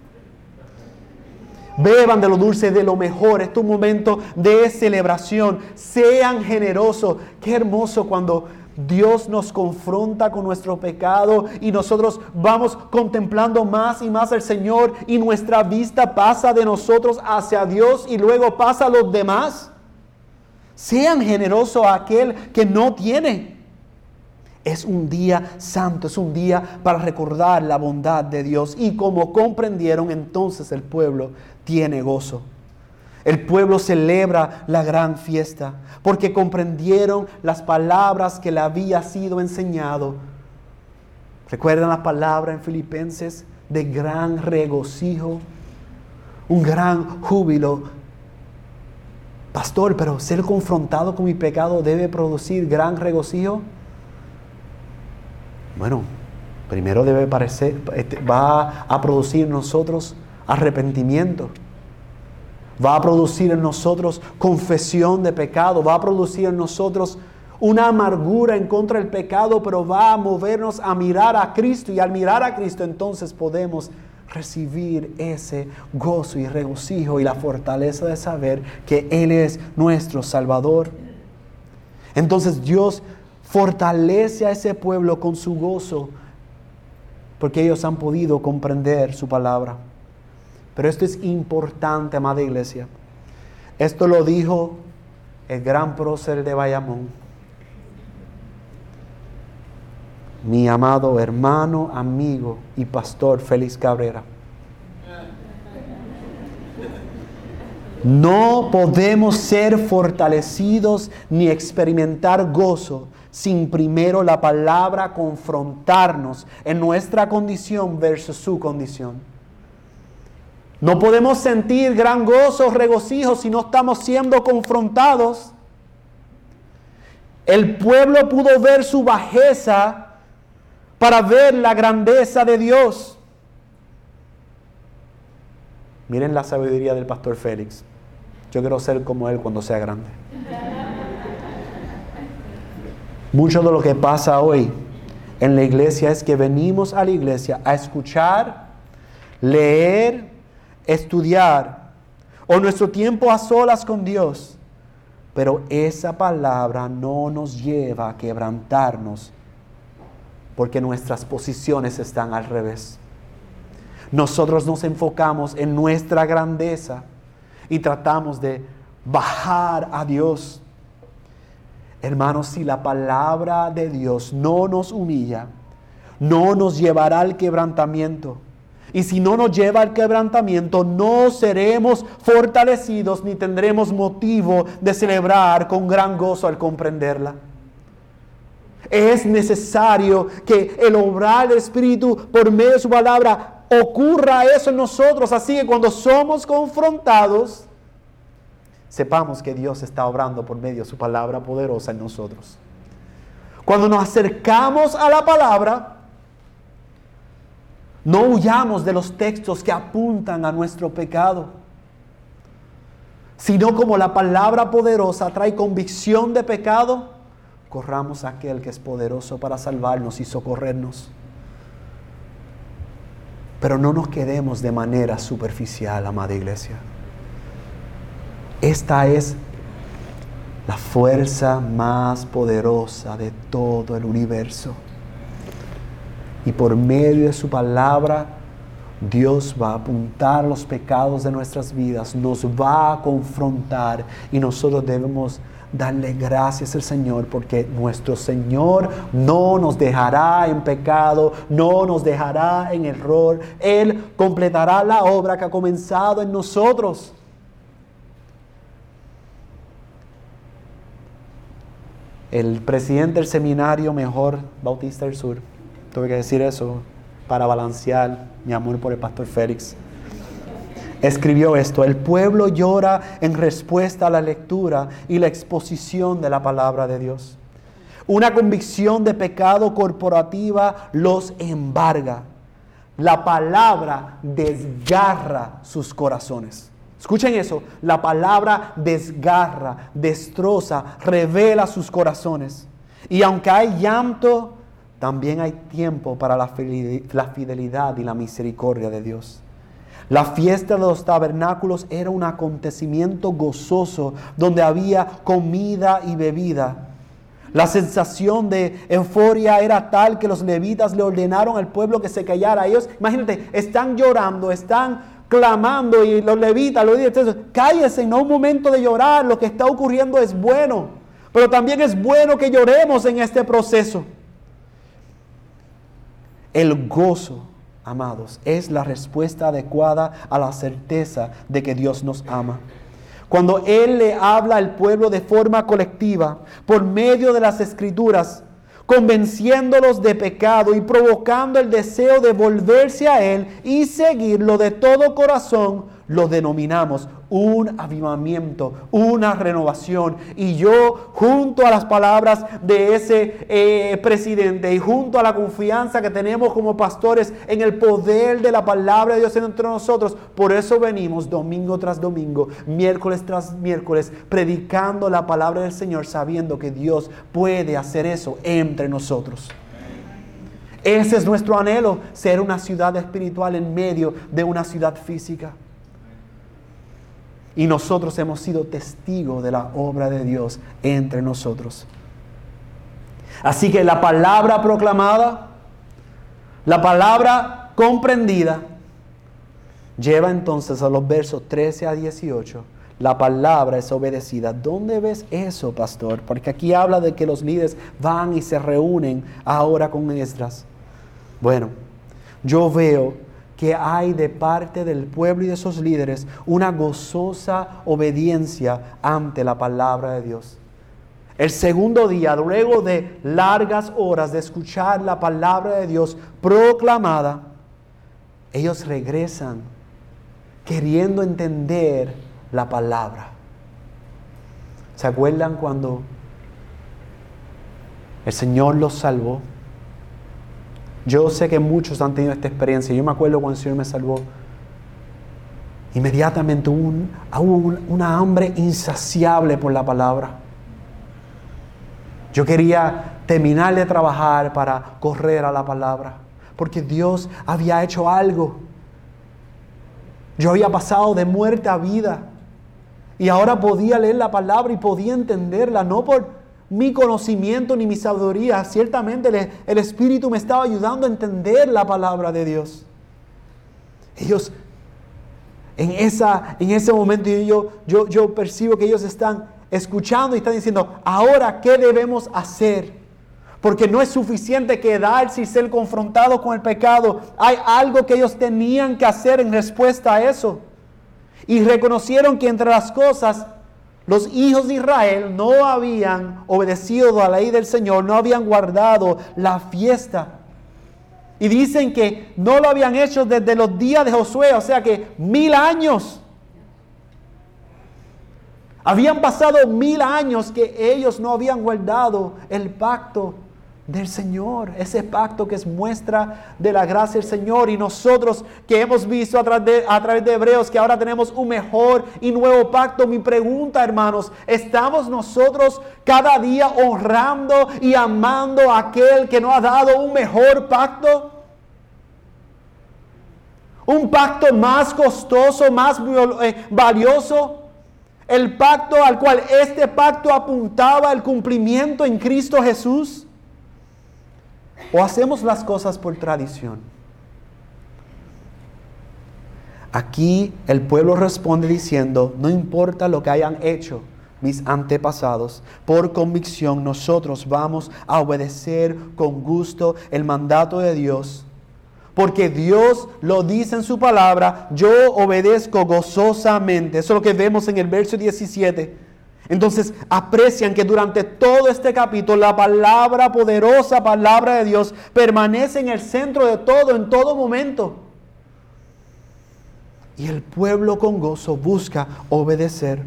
Beban de lo dulce, de lo mejor. Este es un momento de celebración. Sean generosos. Qué hermoso cuando Dios nos confronta con nuestro pecado y nosotros vamos contemplando más y más al Señor y nuestra vista pasa de nosotros hacia Dios y luego pasa a los demás. Sean generosos a aquel que no tiene. Es un día santo, es un día para recordar la bondad de Dios. Y como comprendieron, entonces el pueblo tiene gozo. El pueblo celebra la gran fiesta porque comprendieron las palabras que le había sido enseñado. ¿Recuerdan la palabra en Filipenses? De gran regocijo, un gran júbilo. Pastor, pero ser confrontado con mi pecado debe producir gran regocijo. Bueno, primero va a producir en nosotros arrepentimiento. Va a producir en nosotros confesión de pecado. Va a producir en nosotros una amargura en contra del pecado, pero va a movernos a mirar a Cristo. Y al mirar a Cristo entonces podemos recibir ese gozo y regocijo y la fortaleza de saber que Él es nuestro Salvador. Entonces Dios fortalece a ese pueblo con su gozo porque ellos han podido comprender su palabra. Pero esto es importante, amada iglesia. Esto lo dijo el gran prócer de Bayamón, mi amado hermano, amigo y pastor Félix Cabrera. No podemos ser fortalecidos ni experimentar gozo sin primero la palabra confrontarnos en nuestra condición versus su condición. No podemos sentir gran gozo o regocijo si no estamos siendo confrontados. El pueblo pudo ver su bajeza para ver la grandeza de Dios. Miren la sabiduría del pastor Félix. Yo quiero ser como él cuando sea grande. Mucho de lo que pasa hoy en la iglesia es que venimos a la iglesia a escuchar, leer, estudiar o nuestro tiempo a solas con Dios, pero esa palabra no nos lleva a quebrantarnos porque nuestras posiciones están al revés. Nosotros nos enfocamos en nuestra grandeza y tratamos de bajar a Dios. Hermanos, si la palabra de Dios no nos humilla, no nos llevará al quebrantamiento. Y si no nos lleva al quebrantamiento, no seremos fortalecidos ni tendremos motivo de celebrar con gran gozo al comprenderla. Es necesario que el obrar del Espíritu por medio de su palabra ocurra eso en nosotros. Así que cuando somos confrontados, sepamos que Dios está obrando por medio de su palabra poderosa en nosotros. Cuando nos acercamos a la palabra, no huyamos de los textos que apuntan a nuestro pecado, sino como la palabra poderosa trae convicción de pecado, corramos a aquel que es poderoso para salvarnos y socorrernos. Pero no nos quedemos de manera superficial, amada iglesia. Esta es la fuerza más poderosa de todo el universo. Y por medio de su palabra, Dios va a apuntar los pecados de nuestras vidas, nos va a confrontar y nosotros debemos darle gracias al Señor porque nuestro Señor no nos dejará en pecado, no nos dejará en error. Él completará la obra que ha comenzado en nosotros. El presidente del seminario mejor Bautista del Sur, tuve que decir eso para balancear mi amor por el pastor Félix, escribió esto: el pueblo llora en respuesta a la lectura y la exposición de la palabra de Dios. Una convicción de pecado corporativa los embarga. La palabra desgarra sus corazones. Escuchen eso, la palabra desgarra, destroza, revela sus corazones. Y aunque hay llanto, también hay tiempo para la fidelidad y la misericordia de Dios. La fiesta de los tabernáculos era un acontecimiento gozoso donde había comida y bebida. La sensación de euforia era tal que los levitas le ordenaron al pueblo que se callara. Ellos, imagínate, están llorando, están clamando y los levitas, cállense, no es un momento de llorar, lo que está ocurriendo es bueno. Pero también es bueno que lloremos en este proceso. El gozo, amados, es la respuesta adecuada a la certeza de que Dios nos ama. Cuando Él le habla al pueblo de forma colectiva, por medio de las Escrituras, convenciéndolos de pecado y provocando el deseo de volverse a Él y seguirlo de todo corazón, lo denominamos un avivamiento, una renovación. Y yo, junto a las palabras de ese presidente y junto a la confianza que tenemos como pastores en el poder de la palabra de Dios entre nosotros, por eso venimos domingo tras domingo, miércoles tras miércoles, predicando la palabra del Señor, sabiendo que Dios puede hacer eso entre nosotros. Ese es nuestro anhelo, ser una ciudad espiritual en medio de una ciudad física. Y nosotros hemos sido testigos de la obra de Dios entre nosotros. Así que la palabra proclamada, la palabra comprendida, lleva entonces a los versos 13 a 18. La palabra es obedecida. ¿Dónde ves eso, pastor? Porque aquí habla de que los líderes van y se reúnen ahora con Esdras. Bueno, yo veo que hay de parte del pueblo y de sus líderes una gozosa obediencia ante la palabra de Dios. El segundo día, luego de largas horas de escuchar la palabra de Dios proclamada, ellos regresan queriendo entender la palabra. ¿Se acuerdan cuando el Señor los salvó? Yo sé que muchos han tenido esta experiencia. Yo me acuerdo cuando el Señor me salvó. Inmediatamente hubo una hambre insaciable por la palabra. Yo quería terminar de trabajar para correr a la palabra, porque Dios había hecho algo. Yo había pasado de muerte a vida y ahora podía leer la palabra y podía entenderla, no por mi conocimiento ni mi sabiduría. Ciertamente el Espíritu me estaba ayudando a entender la palabra de Dios. Ellos, en ese momento, yo percibo que ellos están escuchando y están diciendo, ahora, ¿qué debemos hacer? Porque no es suficiente quedarse y ser confrontados con el pecado. Hay algo que ellos tenían que hacer en respuesta a eso. Y reconocieron que entre las cosas, los hijos de Israel no habían obedecido a la ley del Señor, no habían guardado la fiesta. Y dicen que no lo habían hecho desde los días de Josué, o sea que 1000 años. Habían pasado 1000 años que ellos no habían guardado el pacto del Señor, ese pacto que es muestra de la gracia del Señor. Y nosotros que hemos visto a través de Hebreos que ahora tenemos un mejor y nuevo pacto, mi pregunta, hermanos, ¿estamos nosotros cada día honrando y amando a aquel que nos ha dado un mejor pacto? Un pacto más costoso, más valioso. El pacto al cual este pacto apuntaba el cumplimiento en Cristo Jesús. ¿O hacemos las cosas por tradición? Aquí el pueblo responde diciendo, no importa lo que hayan hecho mis antepasados, por convicción nosotros vamos a obedecer con gusto el mandato de Dios. Porque Dios lo dice en su palabra, yo obedezco gozosamente. Eso es lo que vemos en el verso 17. Entonces aprecian que durante todo este capítulo la palabra, poderosa palabra de Dios, permanece en el centro de todo, en todo momento. Y el pueblo con gozo busca obedecer.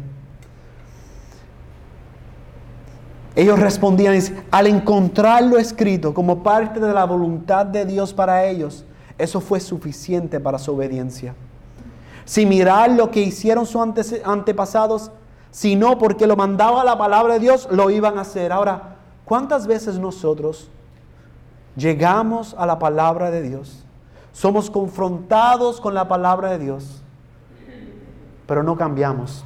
Ellos respondían, al encontrarlo escrito como parte de la voluntad de Dios para ellos, eso fue suficiente para su obediencia. sin mirar lo que hicieron sus antepasados, sino porque lo mandaba la palabra de Dios, lo iban a hacer. Ahora, ¿cuántas veces nosotros llegamos a la palabra de Dios? Somos confrontados con la palabra de Dios, pero no cambiamos.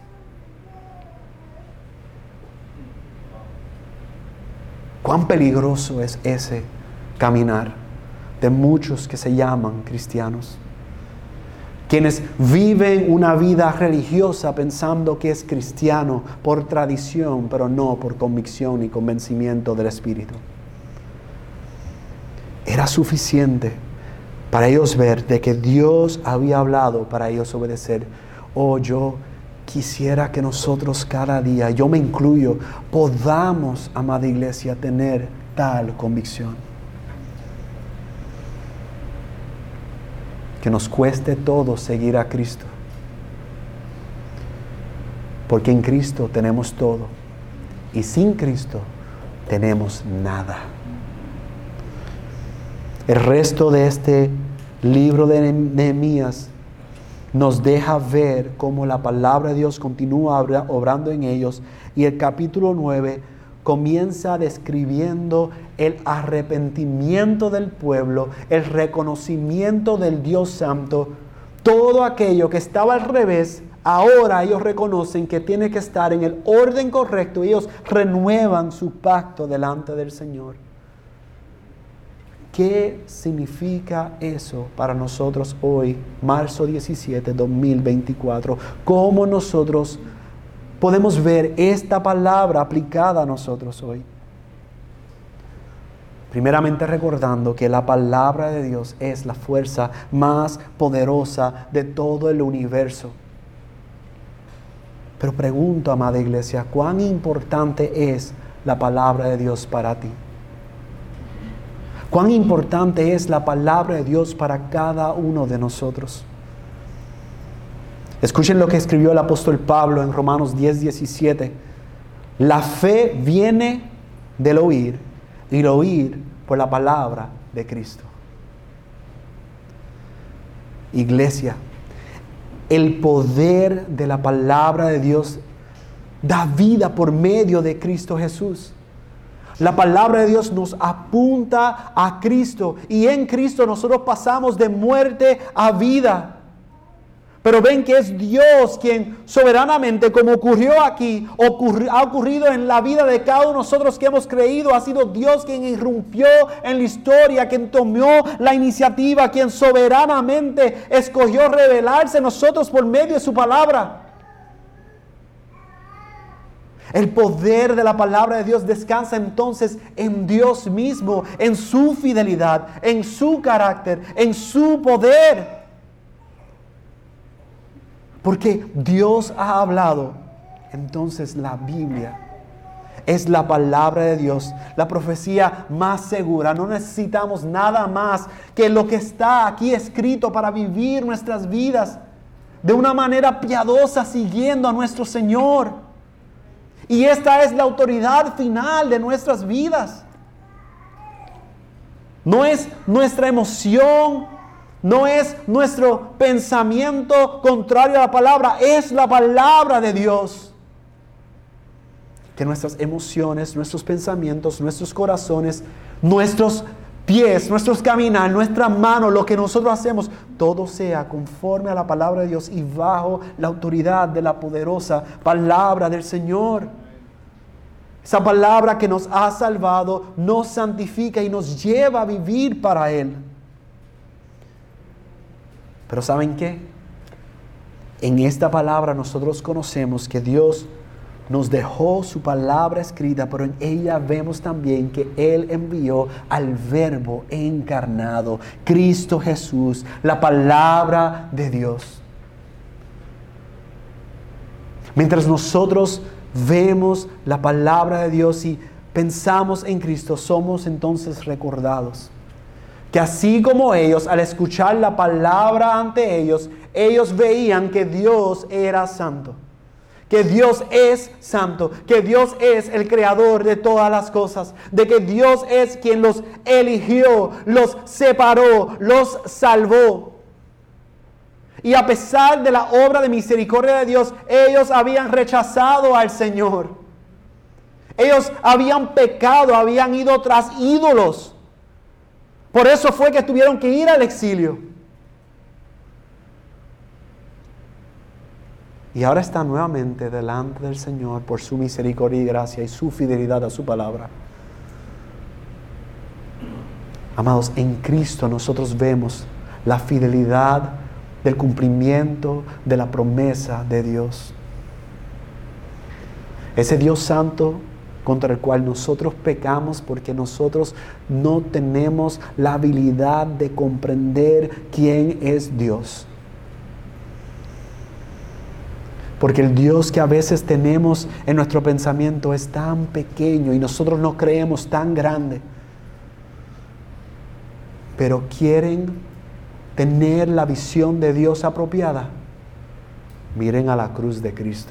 ¿Cuán peligroso es ese caminar de muchos que se llaman cristianos? Quienes viven una vida religiosa pensando que es cristiano por tradición, pero no por convicción y convencimiento del Espíritu. Era suficiente para ellos ver de que Dios había hablado, para ellos obedecer. Oh, yo quisiera que nosotros cada día, yo me incluyo, podamos, amada iglesia, tener tal convicción. Que nos cueste todo seguir a Cristo. Porque en Cristo tenemos todo. Y sin Cristo tenemos nada. El resto de este libro de Nehemías nos deja ver cómo la palabra de Dios continúa obrando en ellos. Y el capítulo 9 comienza describiendo el arrepentimiento del pueblo, el reconocimiento del Dios Santo. Todo aquello que estaba al revés, ahora ellos reconocen que tiene que estar en el orden correcto. Ellos renuevan su pacto delante del Señor. ¿Qué significa eso para nosotros hoy, marzo 17, 2024? ¿Cómo nosotros podemos ver esta palabra aplicada a nosotros hoy? Primeramente recordando que la palabra de Dios es la fuerza más poderosa de todo el universo. Pero pregunto, amada iglesia, ¿cuán importante es la palabra de Dios para ti? ¿Cuán importante es la palabra de Dios para cada uno de nosotros? Escuchen lo que escribió el apóstol Pablo en Romanos 10:17. La fe viene del oír, y el oír por la palabra de Cristo. Iglesia, el poder de la palabra de Dios da vida por medio de Cristo Jesús. La palabra de Dios nos apunta a Cristo, y en Cristo nosotros pasamos de muerte a vida. Pero ven que es Dios quien soberanamente, como ocurrió aquí, ha ocurrido en la vida de cada uno de nosotros que hemos creído. Ha sido Dios quien irrumpió en la historia, quien tomó la iniciativa, quien soberanamente escogió revelarse a nosotros por medio de su palabra. El poder de la palabra de Dios descansa entonces en Dios mismo, en su fidelidad, en su carácter, en su poder. Porque Dios ha hablado, entonces la Biblia es la palabra de Dios, la profecía más segura. No necesitamos nada más que lo que está aquí escrito para vivir nuestras vidas de una manera piadosa, siguiendo a nuestro Señor. Y esta es la autoridad final de nuestras vidas. No es nuestra emoción, no es nuestro pensamiento contrario a la palabra, es la palabra de Dios. Que nuestras emociones, nuestros pensamientos, nuestros corazones, nuestros pies, nuestros caminar, nuestra mano, lo que nosotros hacemos, todo sea conforme a la palabra de Dios y bajo la autoridad de la poderosa palabra del Señor. Esa palabra que nos ha salvado, nos santifica y nos lleva a vivir para Él. Pero ¿saben qué? En esta palabra nosotros conocemos que Dios nos dejó su palabra escrita, pero en ella vemos también que Él envió al Verbo encarnado, Cristo Jesús, la palabra de Dios. Mientras nosotros vemos la palabra de Dios y pensamos en Cristo, somos entonces recordados que así como ellos, al escuchar la palabra ante ellos, ellos veían que Dios era santo. Que Dios es santo, que Dios es el creador de todas las cosas, de que Dios es quien los eligió, los separó, los salvó. Y a pesar de la obra de misericordia de Dios, ellos habían rechazado al Señor. Ellos habían pecado, habían ido tras ídolos. Por eso fue que tuvieron que ir al exilio. Y ahora están nuevamente delante del Señor por su misericordia y gracia y su fidelidad a su palabra. Amados, en Cristo nosotros vemos la fidelidad del cumplimiento de la promesa de Dios. Ese Dios santo contra el cual nosotros pecamos porque nosotros no tenemos la habilidad de comprender quién es Dios. Porque el Dios que a veces tenemos en nuestro pensamiento es tan pequeño y nosotros nos creemos tan grande. Pero quieren tener la visión de Dios apropiada. Miren a la cruz de Cristo.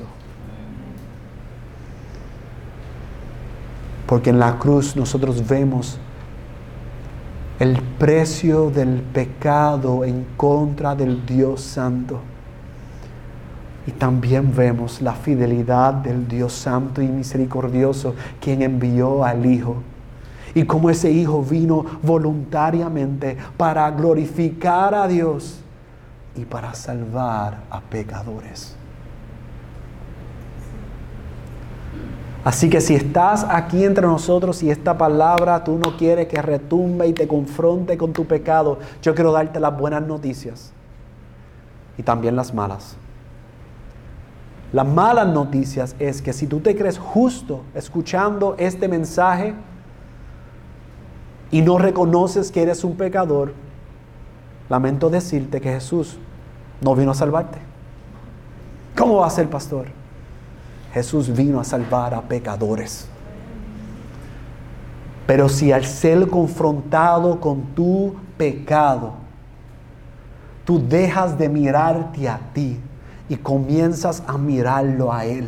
Porque en la cruz nosotros vemos el precio del pecado en contra del Dios Santo. Y también vemos la fidelidad del Dios Santo y misericordioso, quien envió al Hijo. Y cómo ese Hijo vino voluntariamente para glorificar a Dios y para salvar a pecadores. Así que si estás aquí entre nosotros y esta palabra tú no quieres que retumbe y te confronte con tu pecado, yo quiero darte las buenas noticias y también las malas. Las malas noticias es que si tú te crees justo escuchando este mensaje y no reconoces que eres un pecador, lamento decirte que Jesús no vino a salvarte. ¿Cómo va a ser, pastor? Jesús vino a salvar a pecadores. Pero si al ser confrontado con tu pecado, tú dejas de mirarte a ti y comienzas a mirarlo a Él.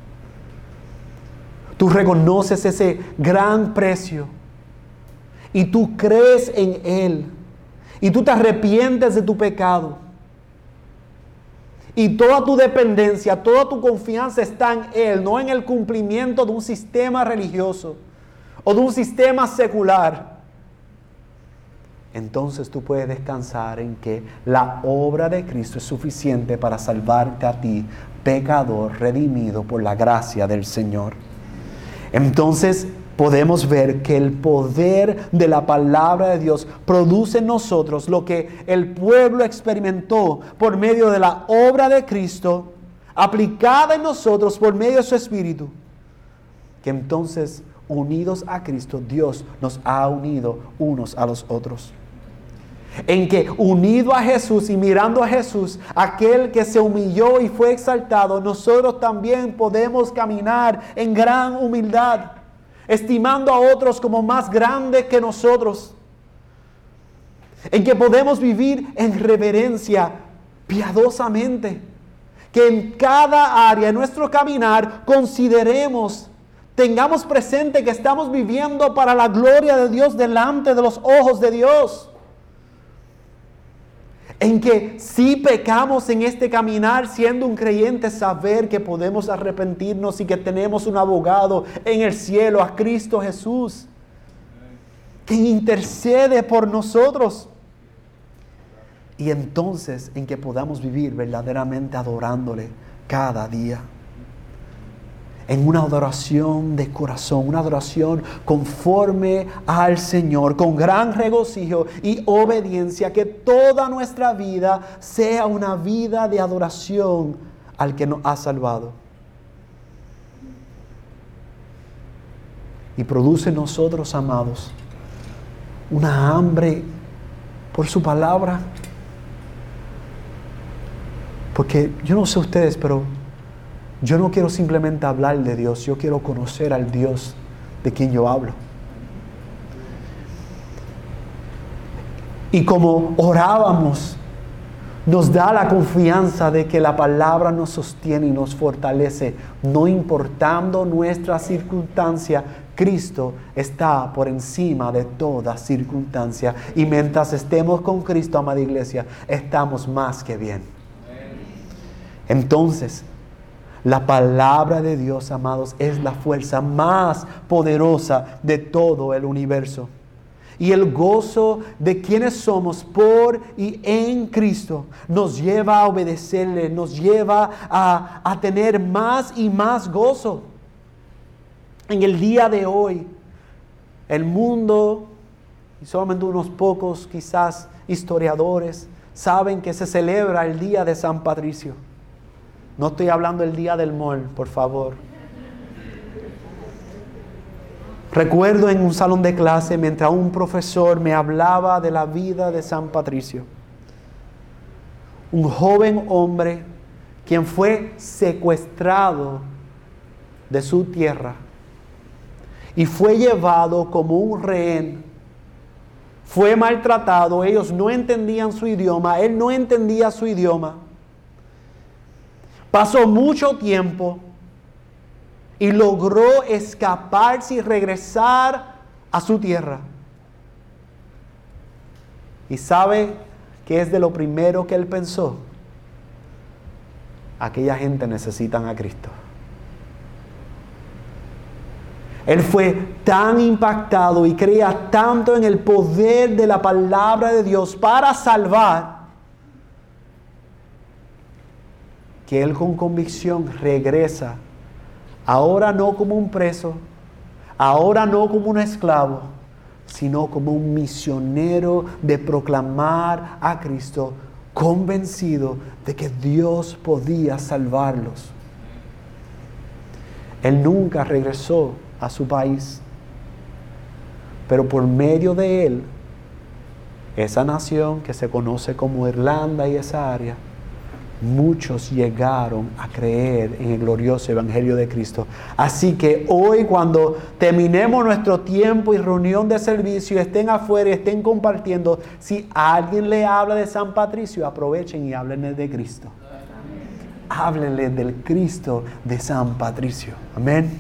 Tú reconoces ese gran precio y tú crees en Él y tú te arrepientes de tu pecado. Y toda tu dependencia, toda tu confianza está en Él, no en el cumplimiento de un sistema religioso o de un sistema secular. Entonces tú puedes descansar en que la obra de Cristo es suficiente para salvarte a ti, pecador redimido por la gracia del Señor. Entonces podemos ver que el poder de la palabra de Dios produce en nosotros lo que el pueblo experimentó por medio de la obra de Cristo, aplicada en nosotros por medio de su Espíritu. Que entonces, unidos a Cristo, Dios nos ha unido unos a los otros. En que unido a Jesús y mirando a Jesús, aquel que se humilló y fue exaltado, nosotros también podemos caminar en gran humildad, estimando a otros como más grandes que nosotros. En que podemos vivir en reverencia, piadosamente. Que en cada área de nuestro caminar consideremos, tengamos presente que estamos viviendo para la gloria de Dios delante de los ojos de Dios. En que si pecamos en este caminar siendo un creyente, saber que podemos arrepentirnos y que tenemos un abogado en el cielo, a Cristo Jesús, que intercede por nosotros. Y entonces en que podamos vivir verdaderamente adorándole cada día. En una adoración de corazón, una adoración conforme al Señor, con gran regocijo y obediencia, que toda nuestra vida sea una vida de adoración al que nos ha salvado. Y produce en nosotros, amados, una hambre por su palabra. Porque yo no sé ustedes, pero yo no quiero simplemente hablar de Dios, yo quiero conocer al Dios de quien yo hablo. Y como orábamos, nos da la confianza de que la palabra nos sostiene y nos fortalece, no importando nuestra circunstancia. Cristo está por encima de toda circunstancia. Y mientras estemos con Cristo, amada iglesia, estamos más que bien. Entonces, la palabra de Dios, amados, es la fuerza más poderosa de todo el universo. Y el gozo de quienes somos por y en Cristo nos lleva a obedecerle, nos lleva a tener más y más gozo. En el día de hoy, el mundo, y solamente unos pocos quizás historiadores, saben que se celebra el día de San Patricio. No estoy hablando del día del mall, por favor. Recuerdo en un salón de clase mientras un profesor me hablaba de la vida de San Patricio. Un joven hombre quien fue secuestrado de su tierra y fue llevado como un rehén. Fue maltratado, ellos no entendían su idioma, él no entendía su idioma. Pasó mucho tiempo y logró escaparse y regresar a su tierra. ¿Y sabe qué es de lo primero que él pensó? Aquella gente necesitan a Cristo. Él fue tan impactado y creía tanto en el poder de la palabra de Dios para salvar, que él con convicción regresa. Ahora no como un preso, ahora no como un esclavo, sino como un misionero de proclamar a Cristo, convencido de que Dios podía salvarlos. Él nunca regresó a su país, pero por medio de él, esa nación que se conoce como Irlanda y esa área, muchos llegaron a creer en el glorioso evangelio de Cristo. Así que hoy, cuando terminemos nuestro tiempo y reunión de servicio, estén afuera y estén compartiendo, si alguien le habla de San Patricio, aprovechen y háblenle de Cristo. Háblenle del Cristo de San Patricio. Amén.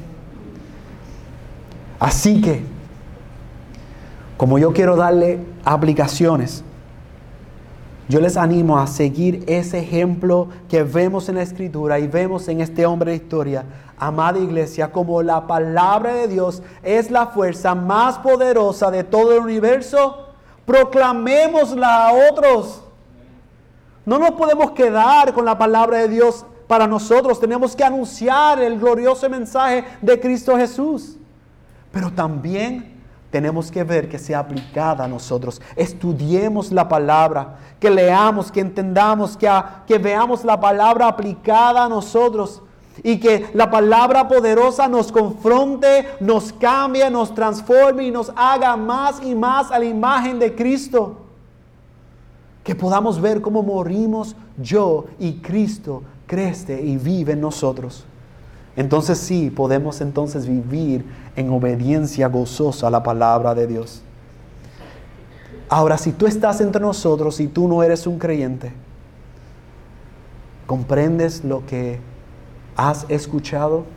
Así que, como yo quiero darle aplicaciones, yo les animo a seguir ese ejemplo que vemos en la Escritura y vemos en este hombre de historia. Amada iglesia, como la palabra de Dios es la fuerza más poderosa de todo el universo, proclamémosla a otros. No nos podemos quedar con la palabra de Dios para nosotros. Tenemos que anunciar el glorioso mensaje de Cristo Jesús. Pero también tenemos que ver que sea aplicada a nosotros. Estudiemos la palabra, que leamos, que entendamos, que veamos la palabra aplicada a nosotros. Y que la palabra poderosa nos confronte, nos cambie, nos transforme y nos haga más y más a la imagen de Cristo. Que podamos ver cómo morimos yo y Cristo crece y vive en nosotros. Entonces sí, podemos entonces vivir en obediencia gozosa a la palabra de Dios. Ahora, si tú estás entre nosotros y tú no eres un creyente, ¿comprendes lo que has escuchado?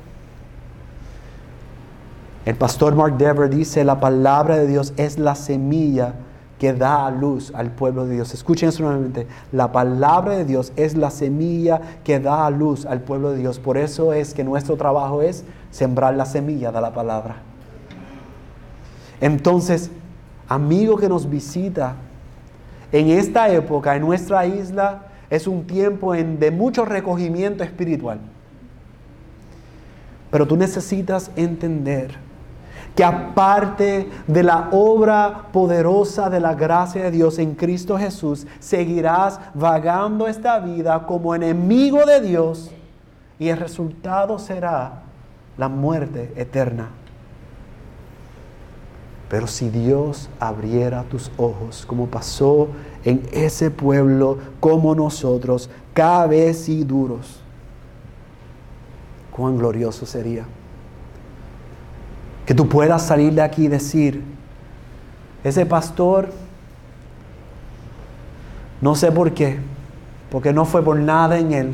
El pastor Mark Dever dice, la palabra de Dios es la semilla que da a luz al pueblo de Dios. Escuchen eso nuevamente. La palabra de Dios es la semilla que da a luz al pueblo de Dios. Por eso es que nuestro trabajo es sembrar la semilla de la palabra. Entonces, amigo que nos visita, en esta época, en nuestra isla, es un tiempo de mucho recogimiento espiritual. Pero tú necesitas entender que aparte de la obra poderosa de la gracia de Dios en Cristo Jesús, seguirás vagando esta vida como enemigo de Dios y el resultado será la muerte eterna. Pero si Dios abriera tus ojos, como pasó en ese pueblo como nosotros, cabeciduros, cuán glorioso sería. Que tú puedas salir de aquí y decir, ese pastor, no sé por qué, porque no fue por nada en él,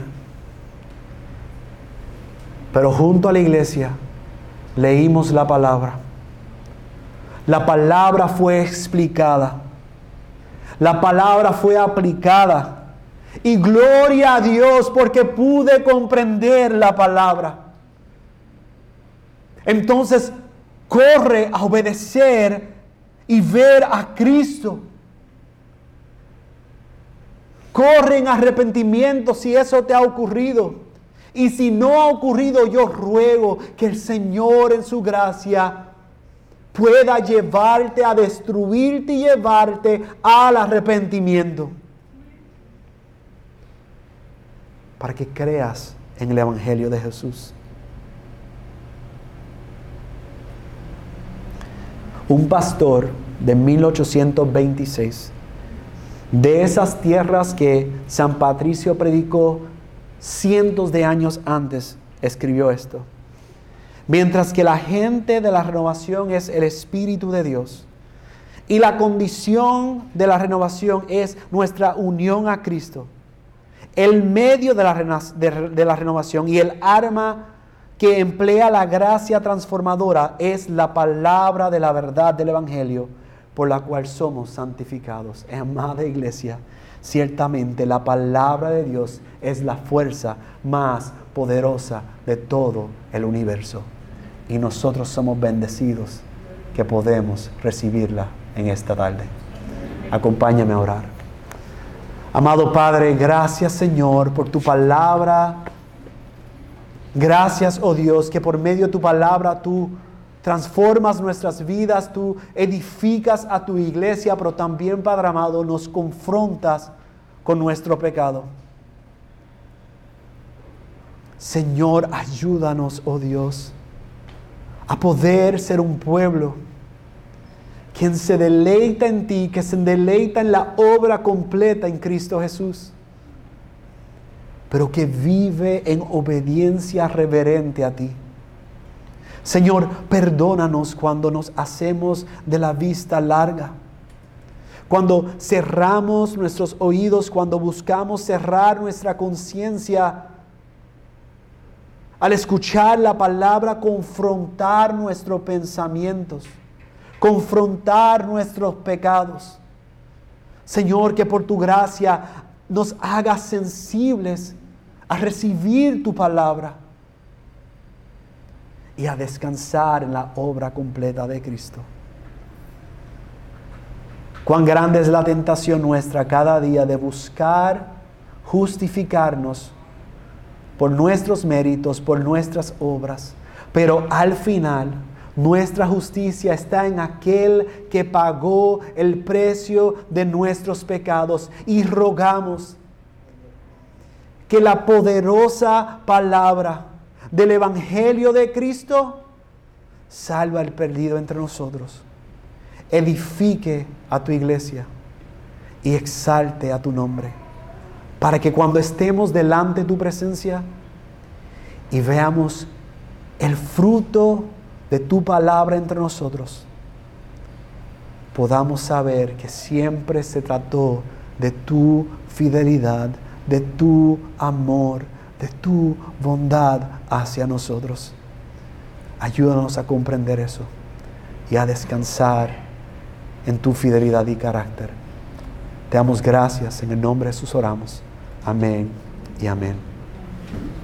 pero junto a la iglesia leímos la palabra. La palabra fue explicada. La palabra fue aplicada. Y gloria a Dios porque pude comprender la palabra. Entonces, corre a obedecer y ver a Cristo. Corre en arrepentimiento si eso te ha ocurrido. Y si no ha ocurrido, yo ruego que el Señor en su gracia pueda llevarte a destruirte y llevarte al arrepentimiento. Para que creas en el Evangelio de Jesús. Un pastor de 1826, de esas tierras que San Patricio predicó cientos de años antes, escribió esto: mientras que la gente de la renovación es el Espíritu de Dios, y la condición de la renovación es nuestra unión a Cristo, el medio de la renovación y el arma que emplea la gracia transformadora es la palabra de la verdad del Evangelio, por la cual somos santificados. Amada iglesia, ciertamente la palabra de Dios es la fuerza más poderosa de todo el universo. Y nosotros somos bendecidos que podemos recibirla en esta tarde. Acompáñame a orar. Amado Padre, gracias Señor por tu palabra. Gracias, oh Dios, que por medio de tu palabra tú transformas nuestras vidas, tú edificas a tu iglesia, pero también, Padre amado, nos confrontas con nuestro pecado. Señor, ayúdanos, oh Dios, a poder ser un pueblo quien se deleita en ti, que se deleita en la obra completa en Cristo Jesús, pero que vive en obediencia reverente a ti. Señor, perdónanos cuando nos hacemos de la vista larga, cuando cerramos nuestros oídos, cuando buscamos cerrar nuestra conciencia al escuchar la palabra, confrontar nuestros pensamientos, confrontar nuestros pecados. Señor, que por tu gracia nos hagas sensibles a recibir tu palabra y a descansar en la obra completa de Cristo. Cuán grande es la tentación nuestra cada día de buscar justificarnos por nuestros méritos, por nuestras obras, pero al final nuestra justicia está en aquel que pagó el precio de nuestros pecados, y rogamos que la poderosa palabra del Evangelio de Cristo salva al perdido entre nosotros, edifique a tu iglesia y exalte a tu nombre, para que cuando estemos delante de tu presencia y veamos el fruto de tu palabra entre nosotros, podamos saber que siempre se trató de tu fidelidad, de tu amor, de tu bondad hacia nosotros. Ayúdanos a comprender eso y a descansar en tu fidelidad y carácter. Te damos gracias, en el nombre de Jesús oramos. Amén y amén.